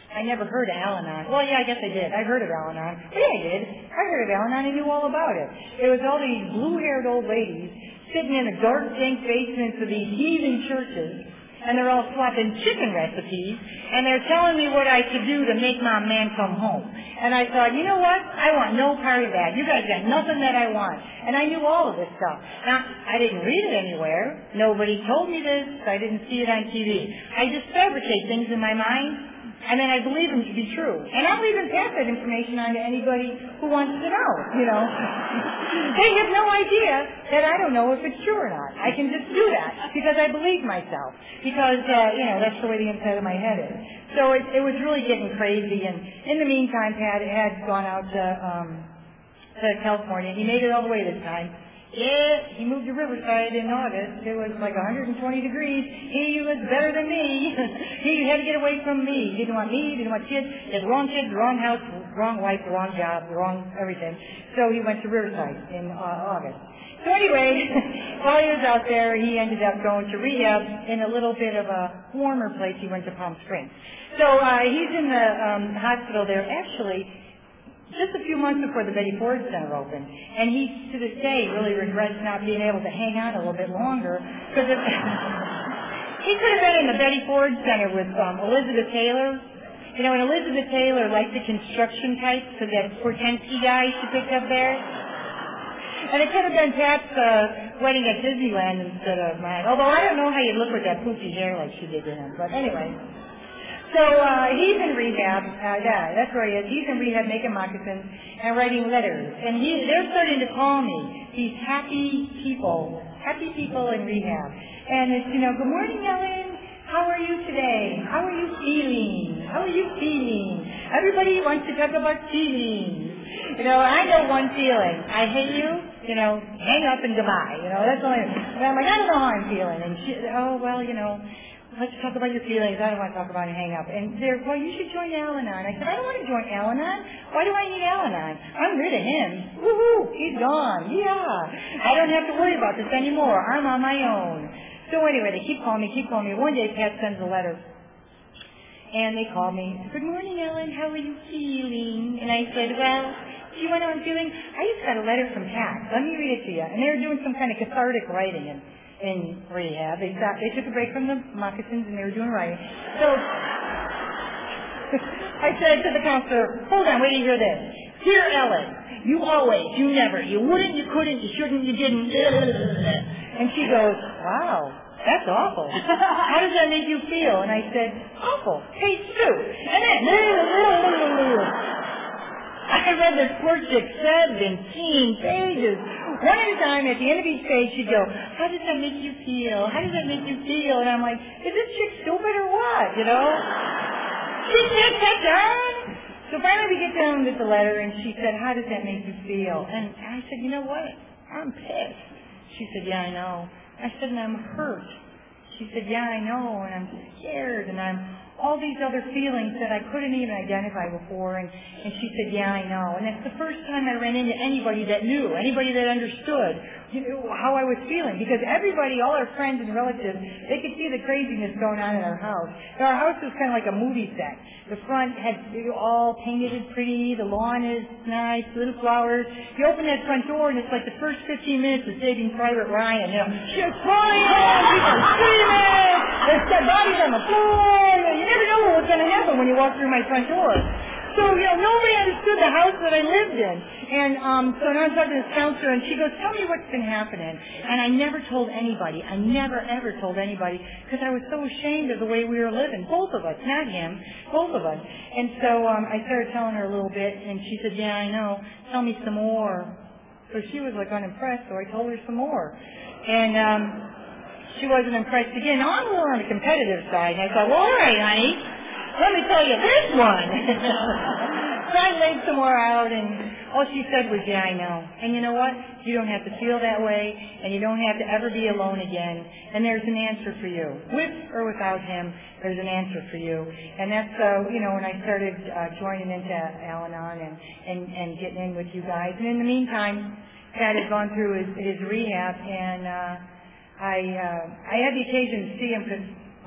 I never heard of Al-Anon. Well, yeah, I guess I did. I heard of Al-Anon. Yeah, I did. I heard of Al-Anon and knew all about it. It was all these blue-haired old ladies sitting in the dark, dank basements of these heathen churches, and they're all swapping chicken recipes, and they're telling me what I should do to make my man come home. And I thought, you know what? I want no part of that. You guys got nothing that I want. And I knew all of this stuff. Now, I didn't read it anywhere. Nobody told me this. I didn't see it on T V. I just fabricate things in my mind, and then I believe them to be true. And I'll even pass that information on to anybody who wants to know, you know. They have no idea that I don't know if it's true or not. I can just do that because I believe myself. Because, uh, you know, that's the way the inside of my head is. So it, it was really getting crazy. And in the meantime, Pat had gone out to, um, to California. He made it all the way this time. Yeah, he moved to Riverside in August. It was like one hundred twenty degrees. He was better than me. He had to get away from me. He didn't want me. He didn't want kids. He had the wrong kids, the wrong house, the wrong wife, the wrong job, the wrong everything. So he went to Riverside in uh, August. So anyway, while he was out there, he ended up going to rehab in a little bit of a warmer place. He went to Palm Springs. So uh, he's in the um, hospital there. Actually, just a few months before the Betty Ford Center opened. And he, to this day, really regrets not being able to hang out a little bit longer. Because he could have been in the Betty Ford Center with um, Elizabeth Taylor. You know, and Elizabeth Taylor liked the construction types because that Portensky guy she picked up there. And it could have been Pat's uh, wedding at Disneyland instead of mine. Although I don't know how you'd look with that poofy hair like she did to him. But anyway. So uh, he's in rehab. Uh, yeah, that's where he is. He's in rehab making moccasins and writing letters. And he, they're starting to call me these happy people, happy people in rehab. And it's, you know, good morning, Ellen. How are you today? How are you feeling? How are you feeling? Everybody wants to talk about feelings. You know, I know one feeling. I hate you. You know, hang up and goodbye. You know, that's all I And I'm like, I don't know how I'm feeling. And she, oh, well, you know, let's talk about your feelings. I don't want to talk about it. Hang up. And they're, well, you should join Al-Anon. I said, I don't want to join Al-Anon. Why do I need Al-Anon? I'm rid of him. Woohoo! He's gone. Yeah. I don't have to worry about this anymore. I'm on my own. So anyway, they keep calling me, keep calling me. One day, Pat sends a letter. And they call me. Good morning, Ellen. How are you feeling? And I said, well, do you want to know how I'm feeling? I just got a letter from Pat. Let me read it to you. And they were doing some kind of cathartic writing. And in rehab. They stopped, they took a break from the moccasins and they were doing writing. So I said to the counselor, hold on, wait till you hear this. Dear Ellen, you always, you never, you wouldn't, you couldn't, you shouldn't, you didn't. And she goes, wow, that's awful. How does that make you feel? And I said, awful. Hey, Sue. And then I read this poor chick seventeen pages. One at a time, at the end of each page, she'd go, how does that make you feel? How does that make you feel? And I'm like, is this chick stupid or what, you know? She can't catch on. So finally we get down with the letter, and she said, how does that make you feel? And I said, you know what? I'm pissed. She said, yeah, I know. I said, and I'm hurt. She said, yeah, I know, and I'm scared, and I'm all these other feelings that I couldn't even identify before. And, and she said, yeah, I know. And that's the first time I ran into anybody that knew, anybody that understood you know, how I was feeling. Because everybody, all our friends and relatives, they could see the craziness going on in our house. And our house was kind of like a movie set. The front had all painted and pretty. The lawn is nice, little flowers. You open that front door, and it's like the first fifteen minutes of Saving Private Ryan. You know, she's crying, people are screaming, there's dead bodies on the floor. You never know what's going to happen when you walk through my front door. So, you know, nobody understood the house that I lived in. And um, so now I'm talking to this counselor, and she goes, tell me what's been happening. And I never told anybody. I never, ever told anybody because I was so ashamed of the way we were living. Both of us, not him, both of us. And so um, I started telling her a little bit, and she said, yeah, I know. Tell me some more. So she was, like, unimpressed, so I told her some more. And um, she wasn't impressed again. Now, I'm a little on the competitive side, and I thought, well, all right, honey. Let me tell you this one. So I laid some more out, and all she said was, yeah, I know. And you know what? You don't have to feel that way, and you don't have to ever be alone again. And there's an answer for you. With or without him, there's an answer for you. And that's, uh, you know, when I started uh, joining into Al-Anon and, and, and getting in with you guys. And in the meantime, Pat had gone through his, his rehab, and uh, I, uh, I had the occasion to see him because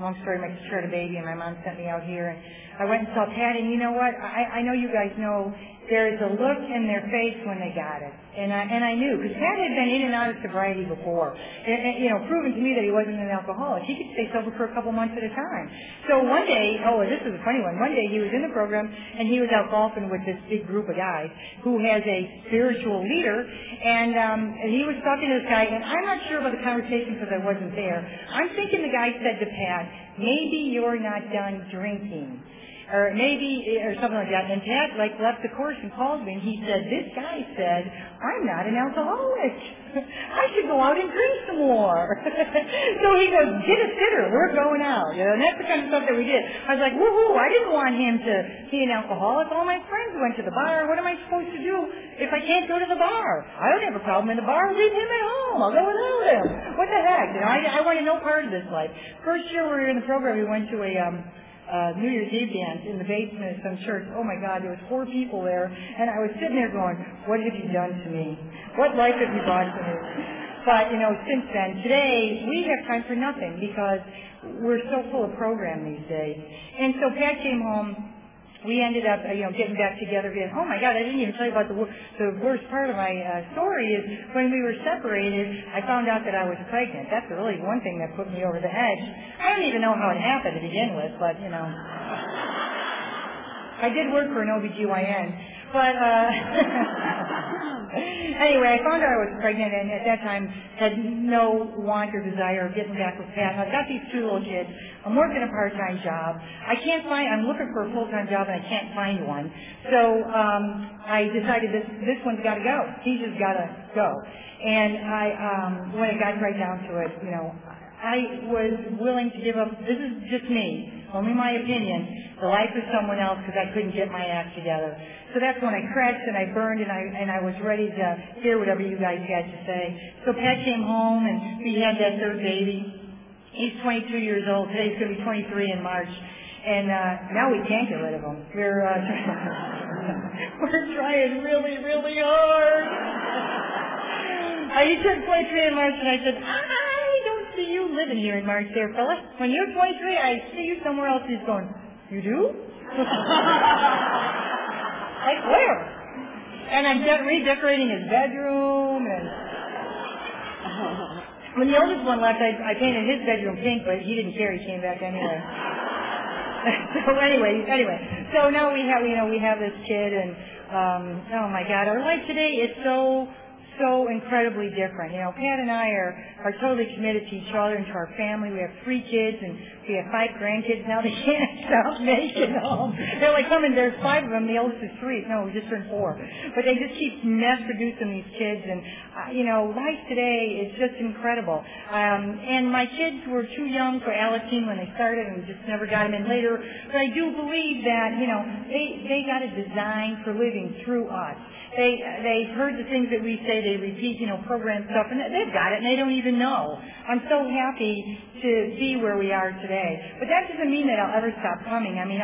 long story, my sister had a baby, and my mom sent me out here, and I went and saw Pat, and you know what? I, I know you guys know there's a look in their face when they got it. And I, and I knew, because Pat had been in and out of sobriety before. And, and, you know, proven to me that he wasn't an alcoholic. He could stay sober for a couple months at a time. So one day, oh, this is a funny one. One day he was in the program, and he was out golfing with this big group of guys who has a spiritual leader. And, um, and he was talking to this guy, and I'm not sure about the conversation because I wasn't there. I'm thinking the guy said to Pat, maybe you're not done drinking. Or maybe, or something like that. And Pat, like, left the course and called me, and he said, this guy said, I'm not an alcoholic. I should go out and drink some more. So he goes, get a sitter. We're going out. You know, and that's the kind of stuff that we did. I was like, woohoo, I didn't want him to be an alcoholic. All my friends went to the bar. What am I supposed to do if I can't go to the bar? I don't have a problem in the bar. Leave him at home. I'll go without him. What the heck? You know, I, I wanted no part of this life. First year we were in the program, we went to a, um, Uh, New Year's Eve dance in the basement of some church. Oh my God, there was four people there, and I was sitting there going, what have you done to me? What life have you brought to me? But, you know, since then, today, we have time for nothing because we're so full of program these days. And so Pat came home. We ended up, uh, you know, getting back together again. Oh my God, I didn't even tell you about the wor- the worst part of my uh, story is when we were separated, I found out that I was pregnant. That's really one thing that put me over the edge. I don't even know how it happened to begin with, but, you know. I did work for an O B G Y N. But, uh, anyway, I found out I was pregnant, and at that time had no want or desire of getting back with Pat. I've got these two little kids. I'm working a part-time job. I can't find, I'm looking for a full-time job, and I can't find one. So um, I decided this this one's got to go. He's just got to go. And I, um, when it got right down to it, you know, I was willing to give up, this is just me, only my opinion, the life of someone else because I couldn't get my act together. So that's when I crashed and I burned and I and I was ready to hear whatever you guys had to say. So Pat came home and we had that third baby. He's twenty-two years old. Today he's going to be twenty-three in March. And uh, now we can't get rid of him. We're, uh, we're trying really, really hard. He turned twenty-three in March and I said, I don't see you living here in March there, fella. When you're twenty-three, I see you somewhere else. He's going, you do? Like where? And I'm de- redecorating his bedroom. And when the oldest one left, I, I painted his bedroom pink, but he didn't care. He came back anyway. So anyway, anyway. So now we have, you know, we have this kid, and um, oh my God, our life today is so. so incredibly different. You know, Pat and I are, are totally committed to each other and to our family. We have three kids and we have five grandkids now. They can't stop making them. They're like coming, there's five of them. The oldest is three. No, we just turned four. But they just keep mass producing these kids. And, uh, you know, life today is just incredible. Um, and my kids were too young for Alateen when they started and we just never got them in later. But I do believe that, you know, they, they got a design for living through us. They, they've heard the things that we say, they repeat, you know, program stuff, and they've got it, and they don't even know. I'm so happy to be where we are today. But that doesn't mean that I'll ever stop coming. I mean,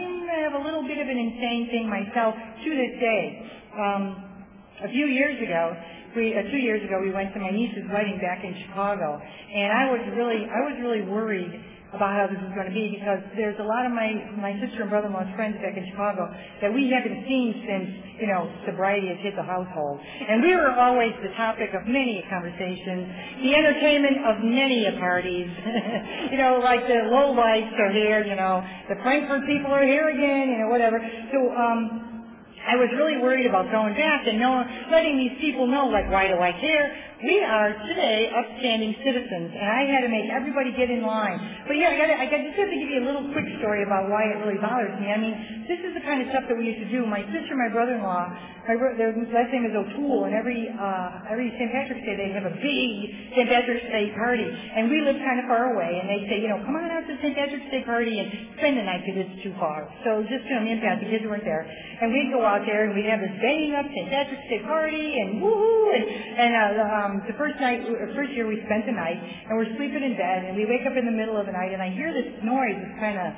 I have a little bit of an insane thing myself to this day. Um, a few years ago, we, uh, two years ago, we went to my niece's wedding back in Chicago, and I was really, I was really worried about how this was going to be because there's a lot of my, my sister and brother-in-law's friends back in Chicago that we haven't seen since, you know, sobriety has hit the household. And we were always the topic of many conversations, the entertainment of many parties. You know, like the lowlights are here, you know, the Frankfurt people are here again, you know, whatever. So, um, I was really worried about going back and know, letting these people know, like, why do I care? We are today upstanding citizens, and I had to make everybody get in line. But yeah, I got I got just have to give you a little quick story about why it really bothers me. I mean, this is the kind of stuff that we used to do. My sister, my brother-in-law, my, their last name is O'Toole, and every uh, every Saint Patrick's Day they have a big Saint Patrick's Day party, and we live kind of far away, and they say, you know, come on out to Saint Patrick's Day party and spend the night because it's too far. So just you know, me and Pat, the kids weren't there, and we'd go out there and we'd have this banging up Saint Patrick's Day party and woo and and uh, um, the first night, first year we spent the night and we're sleeping in bed and we wake up in the middle of the night and I hear this noise. It's kind of.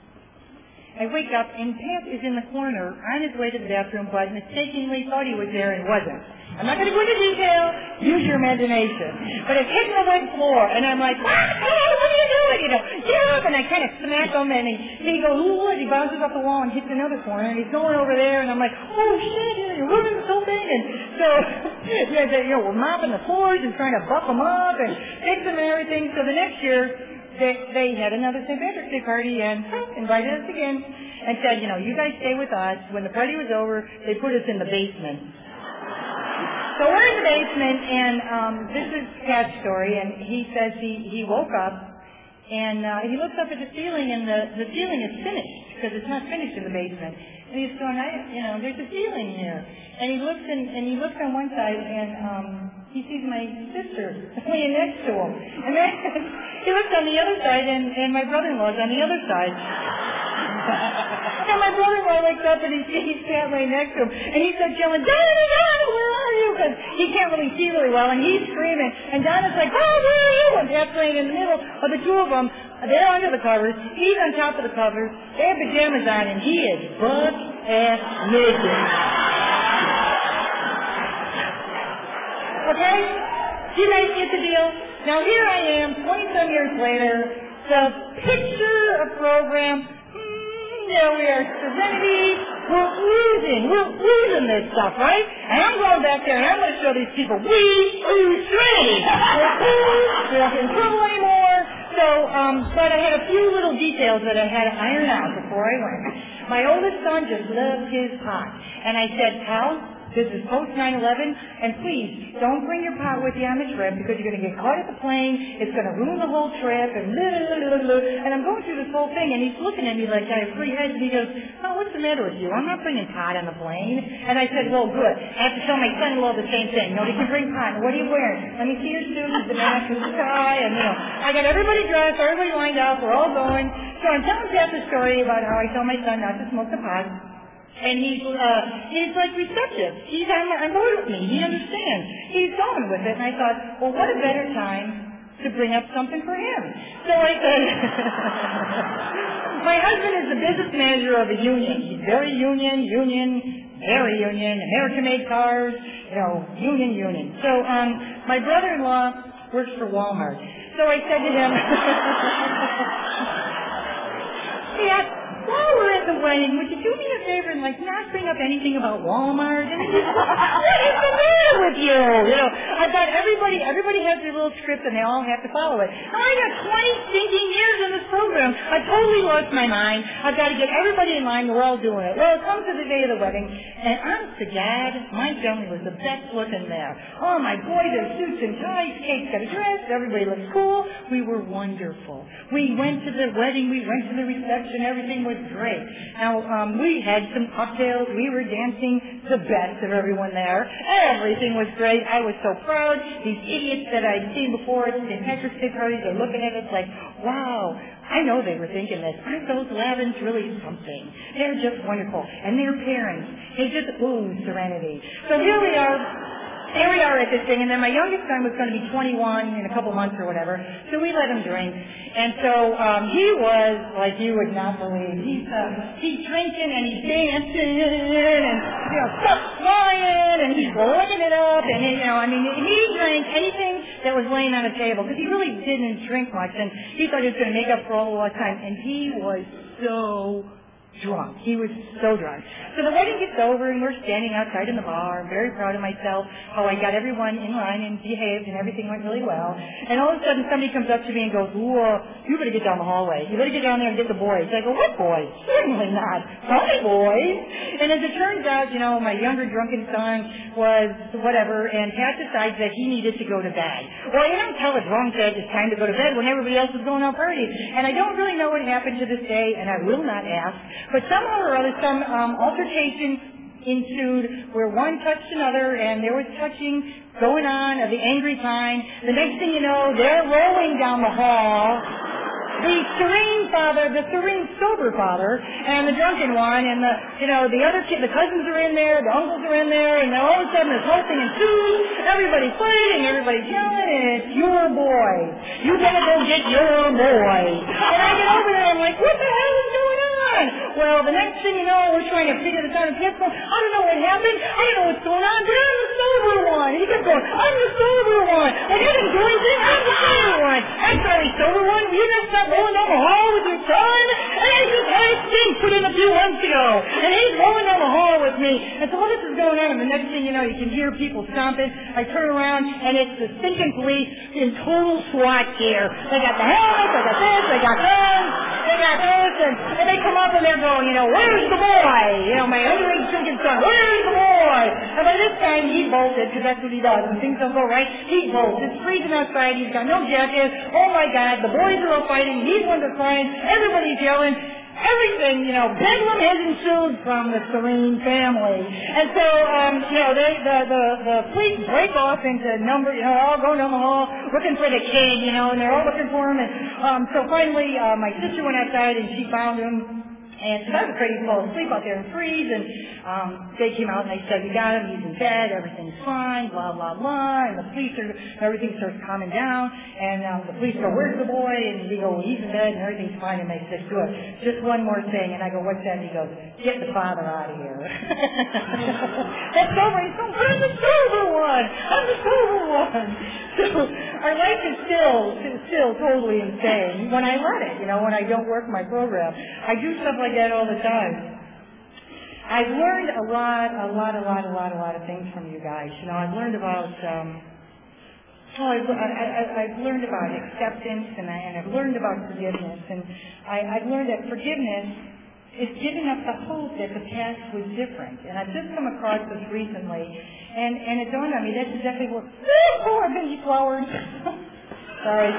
I wake up and Pat is in the corner on his way to the bathroom, but mistakenly thought he was there and wasn't. I'm not going to go into detail. Use your imagination. But it's hitting the wood floor, and I'm like, ah, hey, what are you doing? You know, get up, and I kind of smack him, and he, he goes, ooh, and he bounces off the wall and hits another corner, and he's going over there, and I'm like, oh shit, you're ruining this whole thing. And so, yeah, they, you know, we're mopping the floors and trying to buff them up and fix them and everything. So the next year, they, they had another Saint Patrick's Day party and huh, invited us again and said, you know, you guys stay with us. When the party was over, they put us in the basement. So we're in the basement, and um, this is Pat's story, and he says he, he woke up, and uh, he looks up at the ceiling, and the, the ceiling is finished, because it's not finished in the basement. And he's going, I, you know, there's a ceiling here. And he looks in, and he looks on one side, and um, he sees my sister laying next to him. And then he looks on the other side, and, and my brother-in-law's on the other side. And my brother-in-law wakes up and he sees Pat laying next to him. And he starts yelling, Donna, Donna, where are you? Because he can't really see really well. And he's screaming. And Donna's like, oh, where are you? And Pat's laying in the middle of the two of them. They're under the covers. He's on top of the covers. They have pajamas on, and he is butt-ass naked. Okay? Do you guys get the deal? Now here I am, twenty-some years later. The picture of program. There we are, serenity. We're losing. We're losing this stuff, right? And I'm going back there, and I'm going to show these people, we lose serenity. We're cool. We're not in trouble anymore. So, um, but I had a few little details that I had to iron out before I went. My oldest son just loved his pot. And I said, Cal, this is post nine eleven, and please, don't bring your pot with you on the trip because you're going to get caught at the plane, it's going to ruin the whole trip, and blah, blah, blah, blah. And I'm going through this whole thing, and he's looking at me like I have three heads, and he goes, oh, what's the matter with you? I'm not bringing pot on the plane. And I said, well, good. I have to tell my son-in-law the same thing. Nobody can bring pot. And what are you wearing? Let me see your suit, the mask, the tie, and, you know, I got everybody dressed, everybody lined up, we're all going. So I'm telling Pat the story about how I tell my son not to smoke the pot. And he's, uh, he's like receptive. He's on, on board with me. He understands. He's going with it. And I thought, well, what a better time to bring up something for him. So I said, my husband is the business manager of a union. He's very union, union, very union, American-made cars, you know, union, union. So, um, my brother-in-law works for Walmart. So I said to him, yeah, while we're at the wedding, would you do me a favor and, like, not bring up anything about Walmart? And what is the matter with you? You know, I thought everybody, everybody has their little script and they all have to follow it. Now, I got twenty stinking years in this program. I totally lost my mind. I've got to get everybody in line. We're all doing it. Well, it comes to the day of the wedding, and honest to God, my family was the best looking there. Oh, my boy, their suits and ties. Kate's got a dress. Everybody looks cool. We were wonderful. We went to the wedding. We went to the reception. Everything was great. Now, um, we had some cocktails. We were dancing the best of everyone there. Everything was great. I was so proud. These idiots that I'd seen before at Saint Patrick's Day parties are looking at us like, wow, I know they were thinking this. Aren't those Lavins really something? They're just wonderful. And their parents, they just ooze serenity. So here we are. Here we are at this thing, and then my youngest son was going to be twenty-one in a couple months or whatever, so we let him drink. And so um, he was, like you would not believe, he's, uh, he's drinking and he's dancing and, you know, stuff flying and he's licking it up and, you know, I mean, he drank anything that was laying on the table because he really didn't drink much and he thought he was going to make up for all the lost time, and he was so drunk. He was so drunk. So the wedding gets over and we're standing outside in the bar. I'm very proud of myself, how I got everyone in line and behaved and everything went really well. And all of a sudden somebody comes up to me and goes, ooh, you better get down the hallway. You better get down there and get the boys. I go, what boys? Certainly not. My boys. And as it turns out, you know, my younger drunken son was whatever, and Pat decides that he needed to go to bed. Well, you don't tell a drunk that it's time to go to bed when everybody else is going out partying. And I don't really know what happened to this day, and I will not ask. But somehow or other, some um, altercation ensued where one touched another, and there was touching going on of the angry kind. The next thing you know, they're rolling down the hall. The serene father, the serene sober father, and the drunken one, and the, you know, the other kid, the cousins are in there, the uncles are in there, and then all of a sudden this whole thing ensues. Everybody's fighting, everybody's yelling, and it's your boy. You better go get your boy. And I get over there, I'm like, what the hell is going on? Well, the next thing you know, we're trying to figure this out. And Pat's going, I don't know what happened. I don't know what's going on, but I'm the sober one. And he kept going, I'm the sober one. I didn't do anything. I'm the sober one. I'm sorry, sober one. You just stopped rolling down the hall with your son. And I just had a stink put in a few months ago. And he's rolling down the hall with me. And so all this is going on, and the next thing you know, you can hear people stomping. I turn around, and it's the stinking police in total SWAT gear. They got the helmets, they got this, they got guns, they got this, and, and they come up and they're going, you know, where's the boy? You know, my underage drinking son, where's the boy? And by this time, he bolted, because that's what he does. When things don't go right, he bolts. It's freezing outside. He's got no jacket. Oh, my God. The boys are all fighting. These ones are crying. Everybody's yelling. Everything, you know, bedlam has ensued from the Serene family. And so, um, you know, they, the, the, the police break off into number, you know, all going down the hall looking for the kid, you know, and they're all looking for him. And um, so finally, uh, my sister went outside and she found him. And so I was afraid he'd fall asleep out there and freeze, and um, they came out and they said, we got him, he's in bed, everything's fine, blah, blah, blah, and the police are, everything starts calming down, and um, the police go, where's the boy? And we go, well, he's in bed and everything's fine, and they said, good, just one more thing, and I go, what's that? And he goes, get the father out of here. That's sober, he's going, I'm the sober one, I'm the sober one. So our life is still, still totally insane when I let it, you know, when I don't work my program. I do stuff like that all the time. I've learned a lot, a lot, a lot, a lot, a lot of things from you guys. You know, I've learned about, um, well, I've, I, I, I've learned about acceptance, and, I, and I've learned about forgiveness, and I, I've learned that forgiveness is giving up the hope that the past was different. And I've just come across this recently, and, and it dawned on me that's exactly what. Oh, I've been deflowered. Sorry,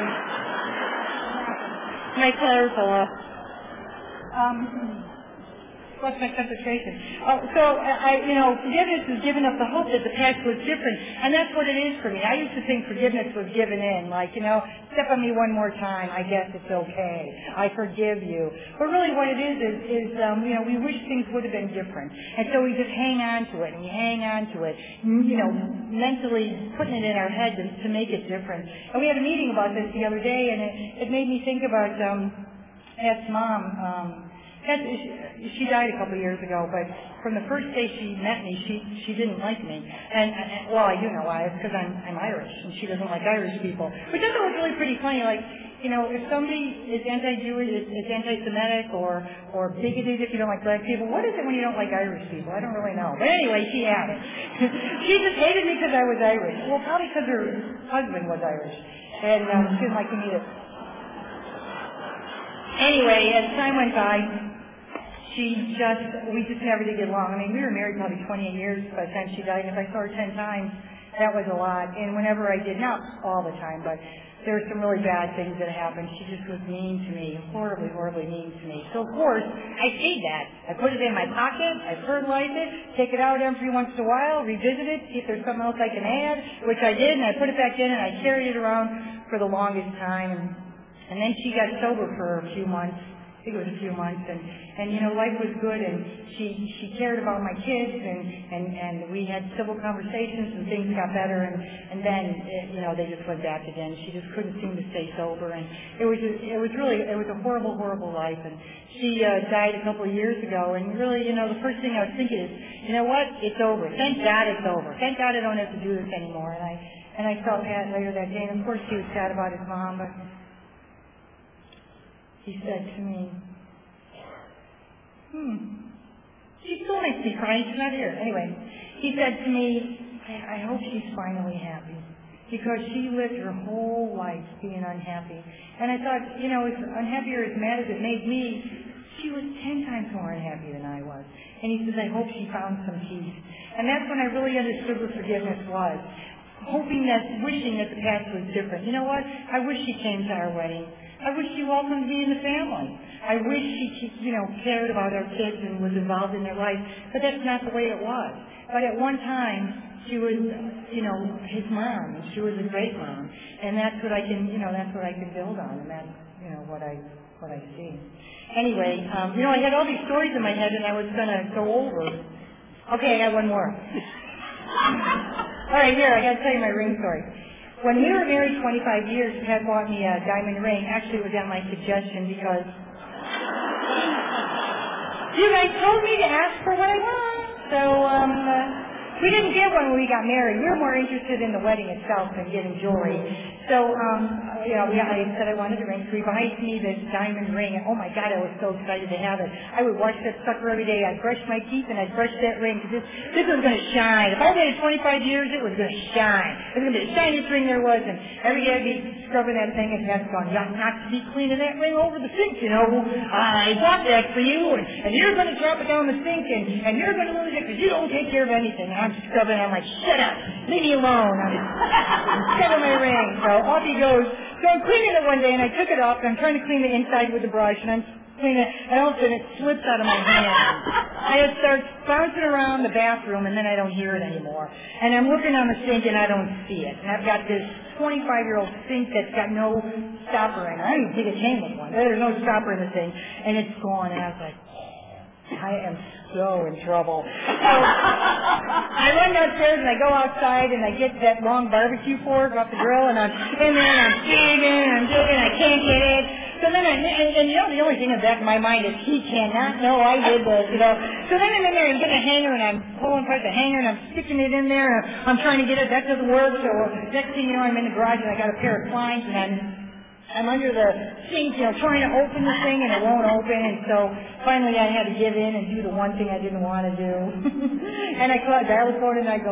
my flowers fell off. Um, what's my concentration? Oh, so I, you know, forgiveness is giving up the hope that the past was different, and that's what it is for me. I used to think forgiveness was giving in, like, you know, step on me one more time, I guess it's okay, I forgive you. But really, what it is is, is um, you know, we wish things would have been different, and so we just hang on to it and we hang on to it, you know, mentally putting it in our head to, to make it different. And we had a meeting about this the other day, and it, it made me think about um, Pat's mom. Um, Pat, she, she died a couple of years ago, but from the first day she met me, she she didn't like me. And, and well, I do know why. It's because I'm I'm Irish, and she doesn't like Irish people. Which I thought was really pretty funny. Like, you know, if somebody is anti-Jewish, is, is anti-Semitic, or or bigoted if you don't like black people, what is it when you don't like Irish people? I don't really know. But anyway, she had it. She just hated me because I was Irish. Well, probably because her husband was Irish, and um, she didn't like me either. Anyway, as time went by, she just, we just never did get along. I mean, we were married probably twenty-eight years by the time she died, and if I saw her ten times, that was a lot. And whenever I did, not all the time, but there were some really bad things that happened. She just was mean to me, horribly, horribly mean to me. So, of course, I paid that. I put it in my pocket, I fertilized it, take it out every once in a while, revisit it, see if there's something else I can add, which I did, and I put it back in, and I carried it around for the longest time. And, and then she got sober for a few months. I think it was a few months, and, and you know, life was good, and she she cared about my kids, and, and, and we had civil conversations, and things got better, and, and then, it, you know, they just went back again. She just couldn't seem to stay sober, and it was just, it was really, it was a horrible, horrible life, and she uh, died a couple of years ago, and really, you know, the first thing I was thinking is, you know what, it's over. Thank God it's over. Thank God I don't have to do this anymore, and I, and I saw Pat later that day, and of course he was sad about his mom, but he said to me, hmm, she still makes me cry, she's not here. Anyway, he said to me, I, I hope she's finally happy, because she lived her whole life being unhappy. And I thought, you know, as unhappy or as mad as it made me, she was ten times more unhappy than I was. And he says, I hope she found some peace. And that's when I really understood what forgiveness was. Hoping that, wishing that the past was different. You know what? I wish she came to our wedding. I wish she welcomed me in the family. I wish she, you know, cared about our kids and was involved in their life. But that's not the way it was. But at one time, she was, you know, his mom, and she was a great mom. And that's what I can, you know, that's what I can build on, and that's, you know, what I, what I see. Anyway, um, you know, I had all these stories in my head, and I was going to go over. Okay, I got one more. All right, here, I got to tell you my ring story. When we were married twenty-five years, Pat bought me a diamond ring. Actually, it was at my suggestion because he you guys told me to ask for what I want. So, um, uh, we didn't get one when we got married. We were more interested in the wedding itself than getting jewelry. So, um, you know, yeah, I said I wanted a ring. So he buys me this diamond ring, and oh my God, I was so excited to have it. I would wash that sucker every day. I'd brush my teeth, and I'd brush that ring, because this, this was going to shine. If I waited twenty-five years, it was going to shine. It was going to be the shiniest ring there was, and every day I'd be scrubbing that thing, and Dad's going, you ought not to be cleaning that ring over the sink, you know. I bought that for you, and, and you're going to drop it down the sink, and, and you're going to lose it because you don't take care of anything. And I'm scrubbing, and I'm like, shut up, leave me alone. I'm scrubbing my ring. So off he goes. So I'm cleaning it one day, and I took it off, and I'm trying to clean the inside with the brush, and I'm cleaning it, and all of a sudden it slips out of my hand. And it starts bouncing around the bathroom, and then I don't hear it anymore. And I'm looking on the sink, and I don't see it. And I've got this twenty-five-year-old sink that's got no stopper in it. I don't even think it came with one. There's no stopper in the thing, and it's gone. And I was like, I am so in trouble. So I run downstairs and I go outside and I get that long barbecue fork off the grill, and I'm in there and I'm digging and I'm digging, I can't get it. So then I, and, and you know, the only thing in the back of my mind is he cannot know I did this, you know. So then I'm in there and getting a hanger, and I'm pulling apart the hanger, and I'm sticking it in there, and I'm trying to get it. That doesn't work. So next thing you know, I'm in the garage and I got a pair of clients, and I'm I'm under the sink, you know, trying to open the thing, and it won't open. And so finally I had to give in and do the one thing I didn't want to do. And I called dial the phone, and I go,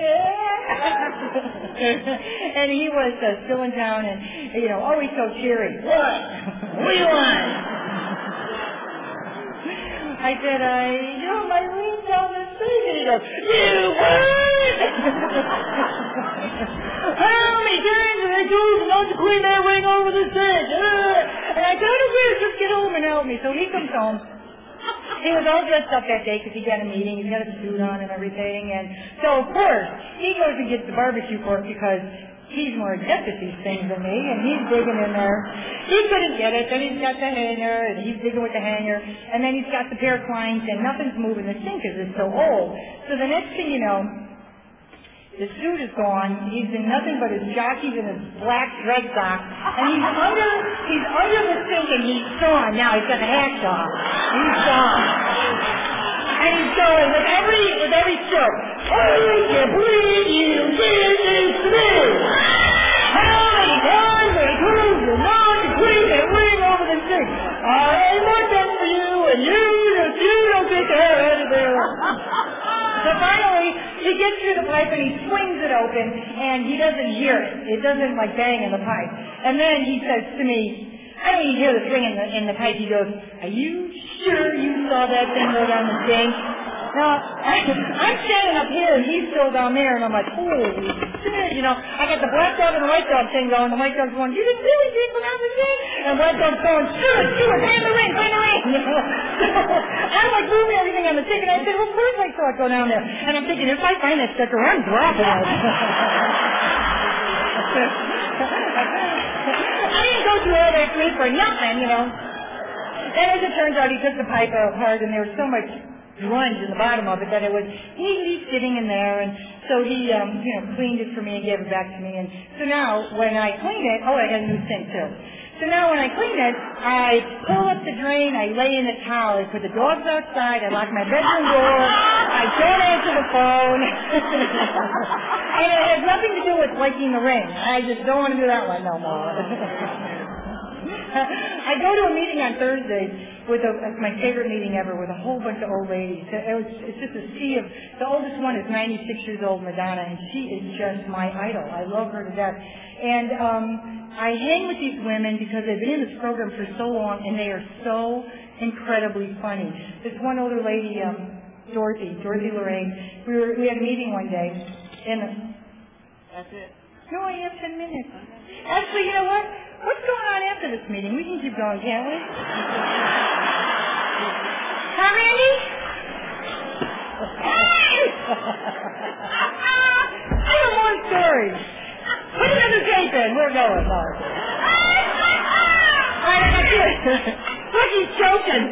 and he was uh, still in town, and, you know, always so cheery. What? What do you want? I said, I, you know, my ring's down the sink. And he goes, you what? How many times have I told you not to clean that ring over the sink? Uh, and I told him, just get home and help me. So he comes home. He was all dressed up that day because he got a meeting. He's got a suit on and everything. And so, of course, he goes and gets the barbecue fork because he's more adept at these things than me, and he's digging in there. He couldn't get it. Then he's got the hanger, and he's digging with the hanger. And then he's got the pair of clients, and nothing's moving the sink because it's so old. So the next thing you know, the suit is gone. He's in nothing but his jockeys and his black Red Sox. And he's under, he's under the sink, and he's gone. Now he's got the hacksaw. He's gone. And he's going with every, with every stroke. I can't believe you did this to me. How many times I told you not to clean that ring over the sink? I want that for you, and you just, you don't take care of it there. So finally, he gets through the pipe and he swings it open, and he doesn't hear it. It doesn't like bang in the pipe. And then he says to me, I don't even hear the swing in the, in the pipe. He goes, are you sure you saw that thing go down the sink? Now, I, I'm standing up here, and he's still down there, and I'm like, holy shit, you know. I got the black dog and the white dog thing going. The white dog's going, you didn't really see it go down the sink? And the white dog's going, Stuart, Stuart, find the ring, find the ring. You know? So I'm like moving everything on the sink, and I said, well, of course I saw it go down there. And I'm thinking, if I find that sucker, I'm dropping it. I didn't go through all that grief for nothing, you know. Then as it turns out, he took the pipe apart, and there was so much grunge in the bottom of it that it was neatly sitting in there, and so he, um, you know, cleaned it for me and gave it back to me. And so now, when I clean it, oh, I got a new sink too. So now when I clean it, I pull up the drain, I lay in the towel, I put the dogs outside, I lock my bedroom door, I don't answer the phone, and it has nothing to do with liking the ring. I just don't want to do that one no more. I go to a meeting on Thursdays with a, my favorite meeting ever, with a whole bunch of old ladies. It was, it's just a sea of, the oldest one is ninety-six years old, Madonna, and she is just my idol. I love her to death. And um, I hang with these women because they've been in this program for so long, and they are so incredibly funny. This one older lady, um, Dorothy, Dorothy Lorraine, we, were, we had a meeting one day, and... That's it? No, I have ten minutes. Actually, you know what? What's going on after this meeting? We can keep going, can't we? Huh, Randy? I have one story. Put another tape in. We're going, Mark. All right, I got this. Rookie's choking.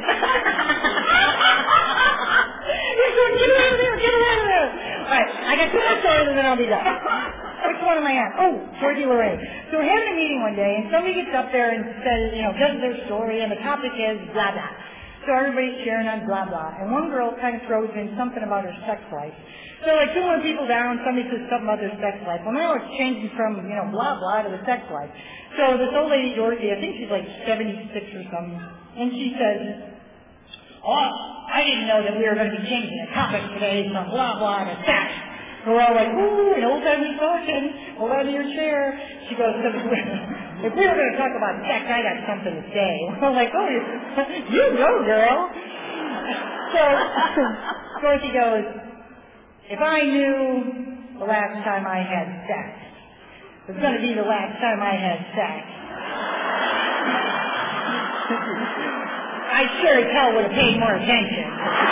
He's going, get him out of there, get him out of there. All right, I got two more stories and then I'll be done. Which one am I on? Oh, Dorothy Lorraine. So we're having a meeting one day, and somebody gets up there and says, you know, does their story, and the topic is blah, blah. So So everybody's sharing on blah, blah. And one girl kind of throws in something about her sex life. So like two more people down, somebody says something about their sex life. Well, now it's changing from, you know, blah, blah to the sex life. So this old lady, Dorothy, I think she's like seventy-six or something, and she says, oh, I didn't know that we were going to be changing the topic today from blah, blah to sex. And we're all like, ooh, an old-timey talking. Hold on to your chair. She goes, if we were going to talk about sex, I got something to say. We're like, oh, you go, girl. So Dorothy goes, if I knew the last time I had sex, it was going to be the last time I had sex, I sure as hell would have paid more attention.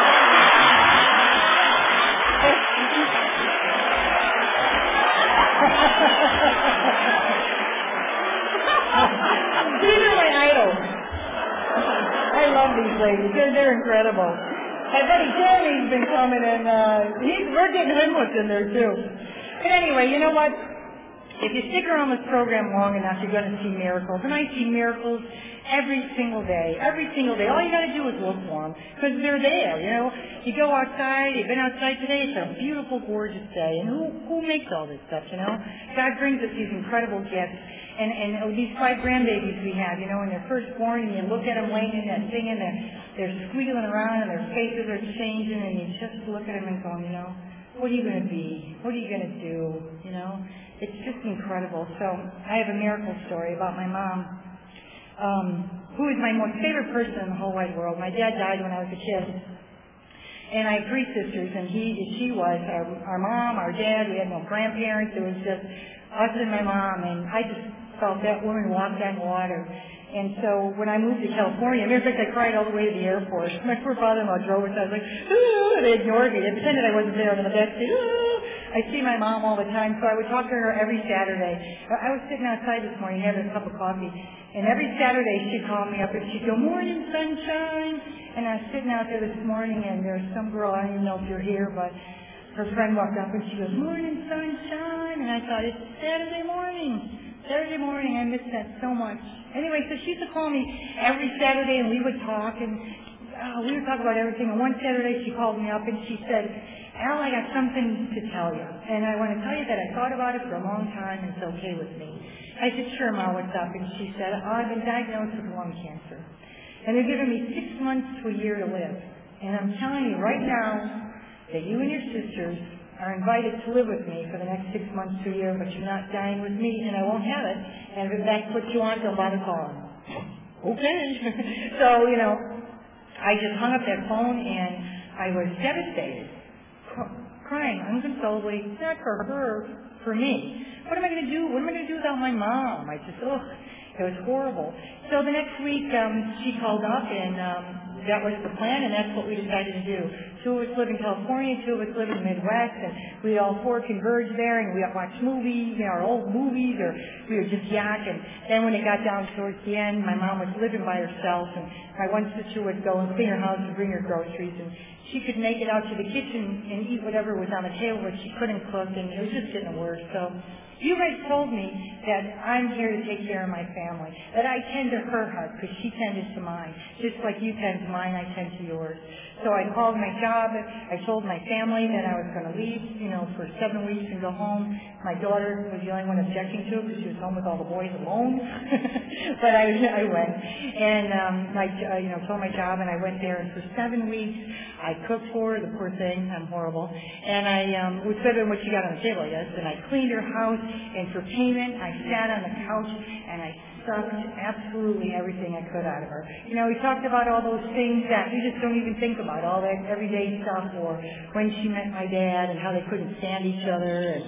These are my idols. I love these ladies. They're, they're incredible. My buddy Jeremy's been coming, and uh, he's, we're getting him hooked in there, too. But anyway, you know what? If you stick around this program long enough, you're going to see miracles. And I see miracles every single day, every single day. All you got to do is look for them, because they're there, you know. You go outside, you've been outside today, it's a beautiful, gorgeous day. And who, who makes all this stuff, you know? God brings us these incredible gifts. And, and oh, these five grandbabies we have, you know, when they're first born, and you look at them laying in that thing, and they're, they're squiggling around, and their faces are changing, and you just look at them and go, you know, what are you going to be? What are you going to do? You know? It's just incredible. So I have a miracle story about my mom, um, who is my most favorite person in the whole wide world. My dad died when I was a kid. And I have three sisters, and he, she was our, our mom, our dad. We had no grandparents. It was just us and my mom, and I just felt that woman walked on water. And so when I moved to California, I mean, in fact, I cried all the way to the airport. My poor father-in-law drove us. I was like, ooh, they ignored me. They pretended I wasn't there in the back seat. Ooh. I see my mom all the time, so I would talk to her every Saturday. I was sitting outside this morning having a cup of coffee, and every Saturday she'd call me up and she'd go, morning, sunshine. And I was sitting out there this morning, and there's some girl, I don't even know if you're here, but her friend walked up and she goes, morning, sunshine. And I thought, it's Saturday morning. Saturday morning, I miss that so much. Anyway, so she used to call me every Saturday, and we would talk, and uh, we would talk about everything. And one Saturday, she called me up, and she said, Al, I got something to tell you. And I want to tell you that I thought about it for a long time, and it's okay with me. I said, sure, Ma, what's up? And she said, oh, I've been diagnosed with lung cancer. And they're giving me six months to a year to live. And I'm telling you right now that you and your sisters are invited to live with me for the next six months to a year, but you're not dying with me, and I won't have it. And if that puts you on, they'll buy the car. Okay. So, you know, I just hung up that phone, and I was devastated, crying unconsolably, not for her, for me. What am I going to do? What am I going to do without my mom? I just, ugh, it was horrible. So the next week, um, she called up, and um, that was the plan, and that's what we decided to do. Two of us live in California, two of us live in the Midwest, and we all four converged there, and we watched movies, you know, our old movies, or we would just yak. And then when it got down towards the end, my mom was living by herself, and my one sister would go and clean her house and bring her groceries, and she could make it out to the kitchen and eat whatever was on the table, but she couldn't cook, and it was just getting worse. So you guys told me that I'm here to take care of my family, that I tend to her heart because she tended to mine. Just like you tend to mine, I tend to yours. So I called my job. I told my family that I was going to leave, you know, for seven weeks and go home. My daughter was the only one objecting to it because she was home with all the boys alone. But I, I went. And um, I, uh, you know, told my job, and I went there. And for seven weeks, I cooked for her, the poor thing. I'm horrible. And I um, was better than what she got on the table, I guess. And I cleaned her house. And for payment, I sat on the couch and I sucked absolutely everything I could out of her. You know, we talked about all those things that you just don't even think about, all that everyday stuff, or when she met my dad and how they couldn't stand each other. And,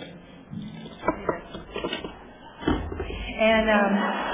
and um,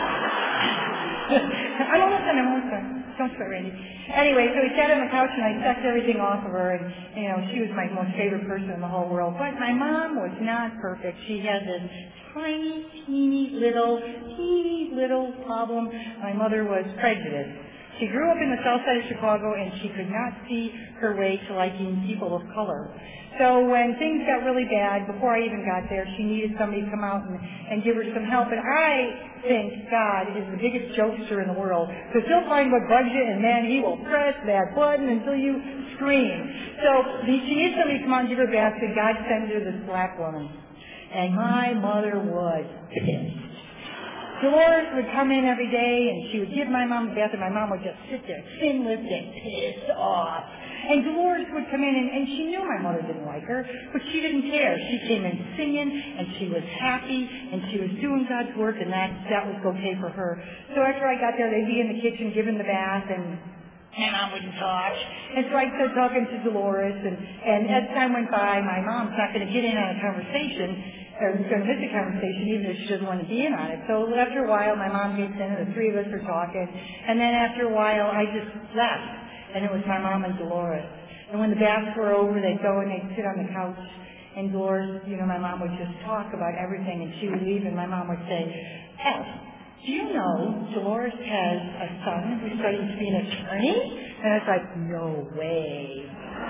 I'm almost done, I'm almost done. Don't sweat, Randy. Anyway, so we sat on the couch and I sucked everything off of her, and, you know, she was my most favorite person in the whole world. But my mom was not perfect. She had this tiny, teeny little, teeny little problem. My mother was prejudiced. She grew up in the south side of Chicago, and she could not see her way to liking people of color. So when things got really bad, before I even got there, she needed somebody to come out and, and give her some help. And I think God is the biggest jokester in the world, because he'll find what bugs you, and then he will press that button until you scream. So she needed somebody to come out and give her a bath, so God sent her this black woman. And my mother was pissed. Dolores would come in every day, and she would give my mom a bath, and my mom would just sit there, chin-lipped and pissed off. And Dolores would come in, and, and she knew my mother didn't like her, but she didn't care. She came in singing, and she was happy, and she was doing God's work, and that, that was okay for her. So after I got there, they'd be in the kitchen giving the bath, and my mom wouldn't talk. And so I'd start talking to Dolores, and, and as time went by, my mom's not going to get in on a conversation, or going to miss a conversation, even if she doesn't want to be in on it. So after a while, my mom gets in, and the three of us are talking. And then after a while, I just left, and it was my mom and Dolores. And when the baths were over, they'd go and they'd sit on the couch, and Dolores, you know, my mom would just talk about everything, and she would leave, and my mom would say, "F, do you know Dolores has a son who's studying to be an attorney?" And I was like, "No way."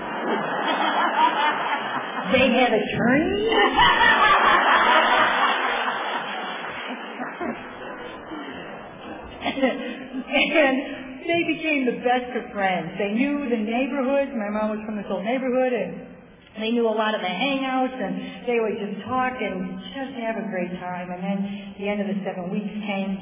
They have attorneys? And they became the best of friends. They knew the neighborhood. My mom was from this old neighborhood, and they knew a lot of the hangouts, and they would just talk and just have a great time. And then the end of the seven weeks came,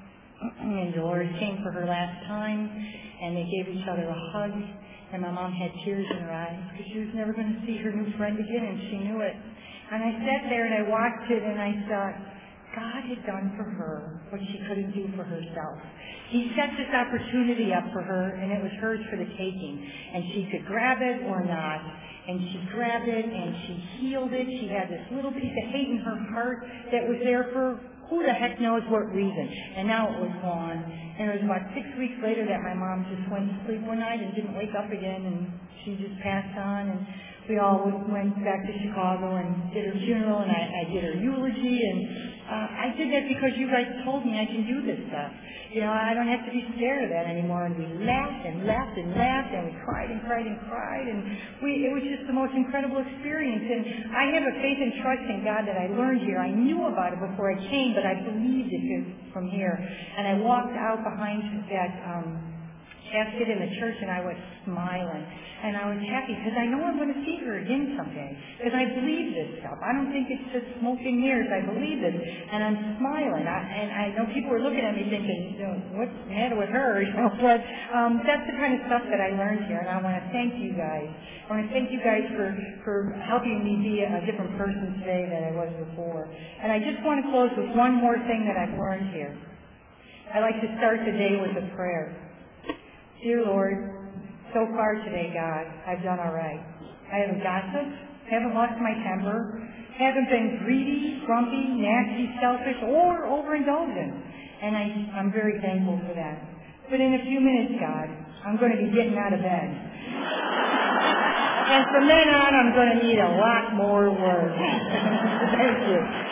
and Dolores came for her last time, and they gave each other a hug. And my mom had tears in her eyes because she was never going to see her new friend again, and she knew it. And I sat there and I watched it, and I thought, God had done for her what she couldn't do for herself. He set this opportunity up for her, and it was hers for the taking. And she could grab it or not. And she grabbed it, and she healed it. She had this little piece of hate in her heart that was there for who the heck knows what reason. And now it was gone. And it was about six weeks later that my mom just went to sleep one night and didn't wake up again, and she just passed on. And we all went back to Chicago and did her funeral, and I, I did her eulogy. And uh, I did that because you guys told me I can do this stuff. You know, I don't have to be scared of that anymore. And we laughed and laughed and laughed, and we cried and cried and cried. And we, it was just the most incredible experience. And I have a faith and trust in God that I learned here. I knew about it before I came, but I believed it from here. And I walked out behind that um, casket in the church, and I was smiling. And I was happy because I know I'm going to see her again someday. Because I believe this stuff. I don't think it's just smoke and mirrors. I believe it. And I'm smiling. I, and I know people are looking at me thinking, you know, what's the matter with her? You know, but um, that's the kind of stuff that I learned here. And I want to thank you guys. I want to thank you guys for, for helping me be a different person today than I was before. And I just want to close with one more thing that I've learned here. I like to start the day with a prayer. Dear Lord, so far today, God, I've done all right. I haven't gossiped, haven't lost my temper, haven't been greedy, grumpy, nasty, selfish, or overindulgent. And I, I'm very thankful for that. But in a few minutes, God, I'm going to be getting out of bed. And from then on, I'm going to need a lot more work. Thank you.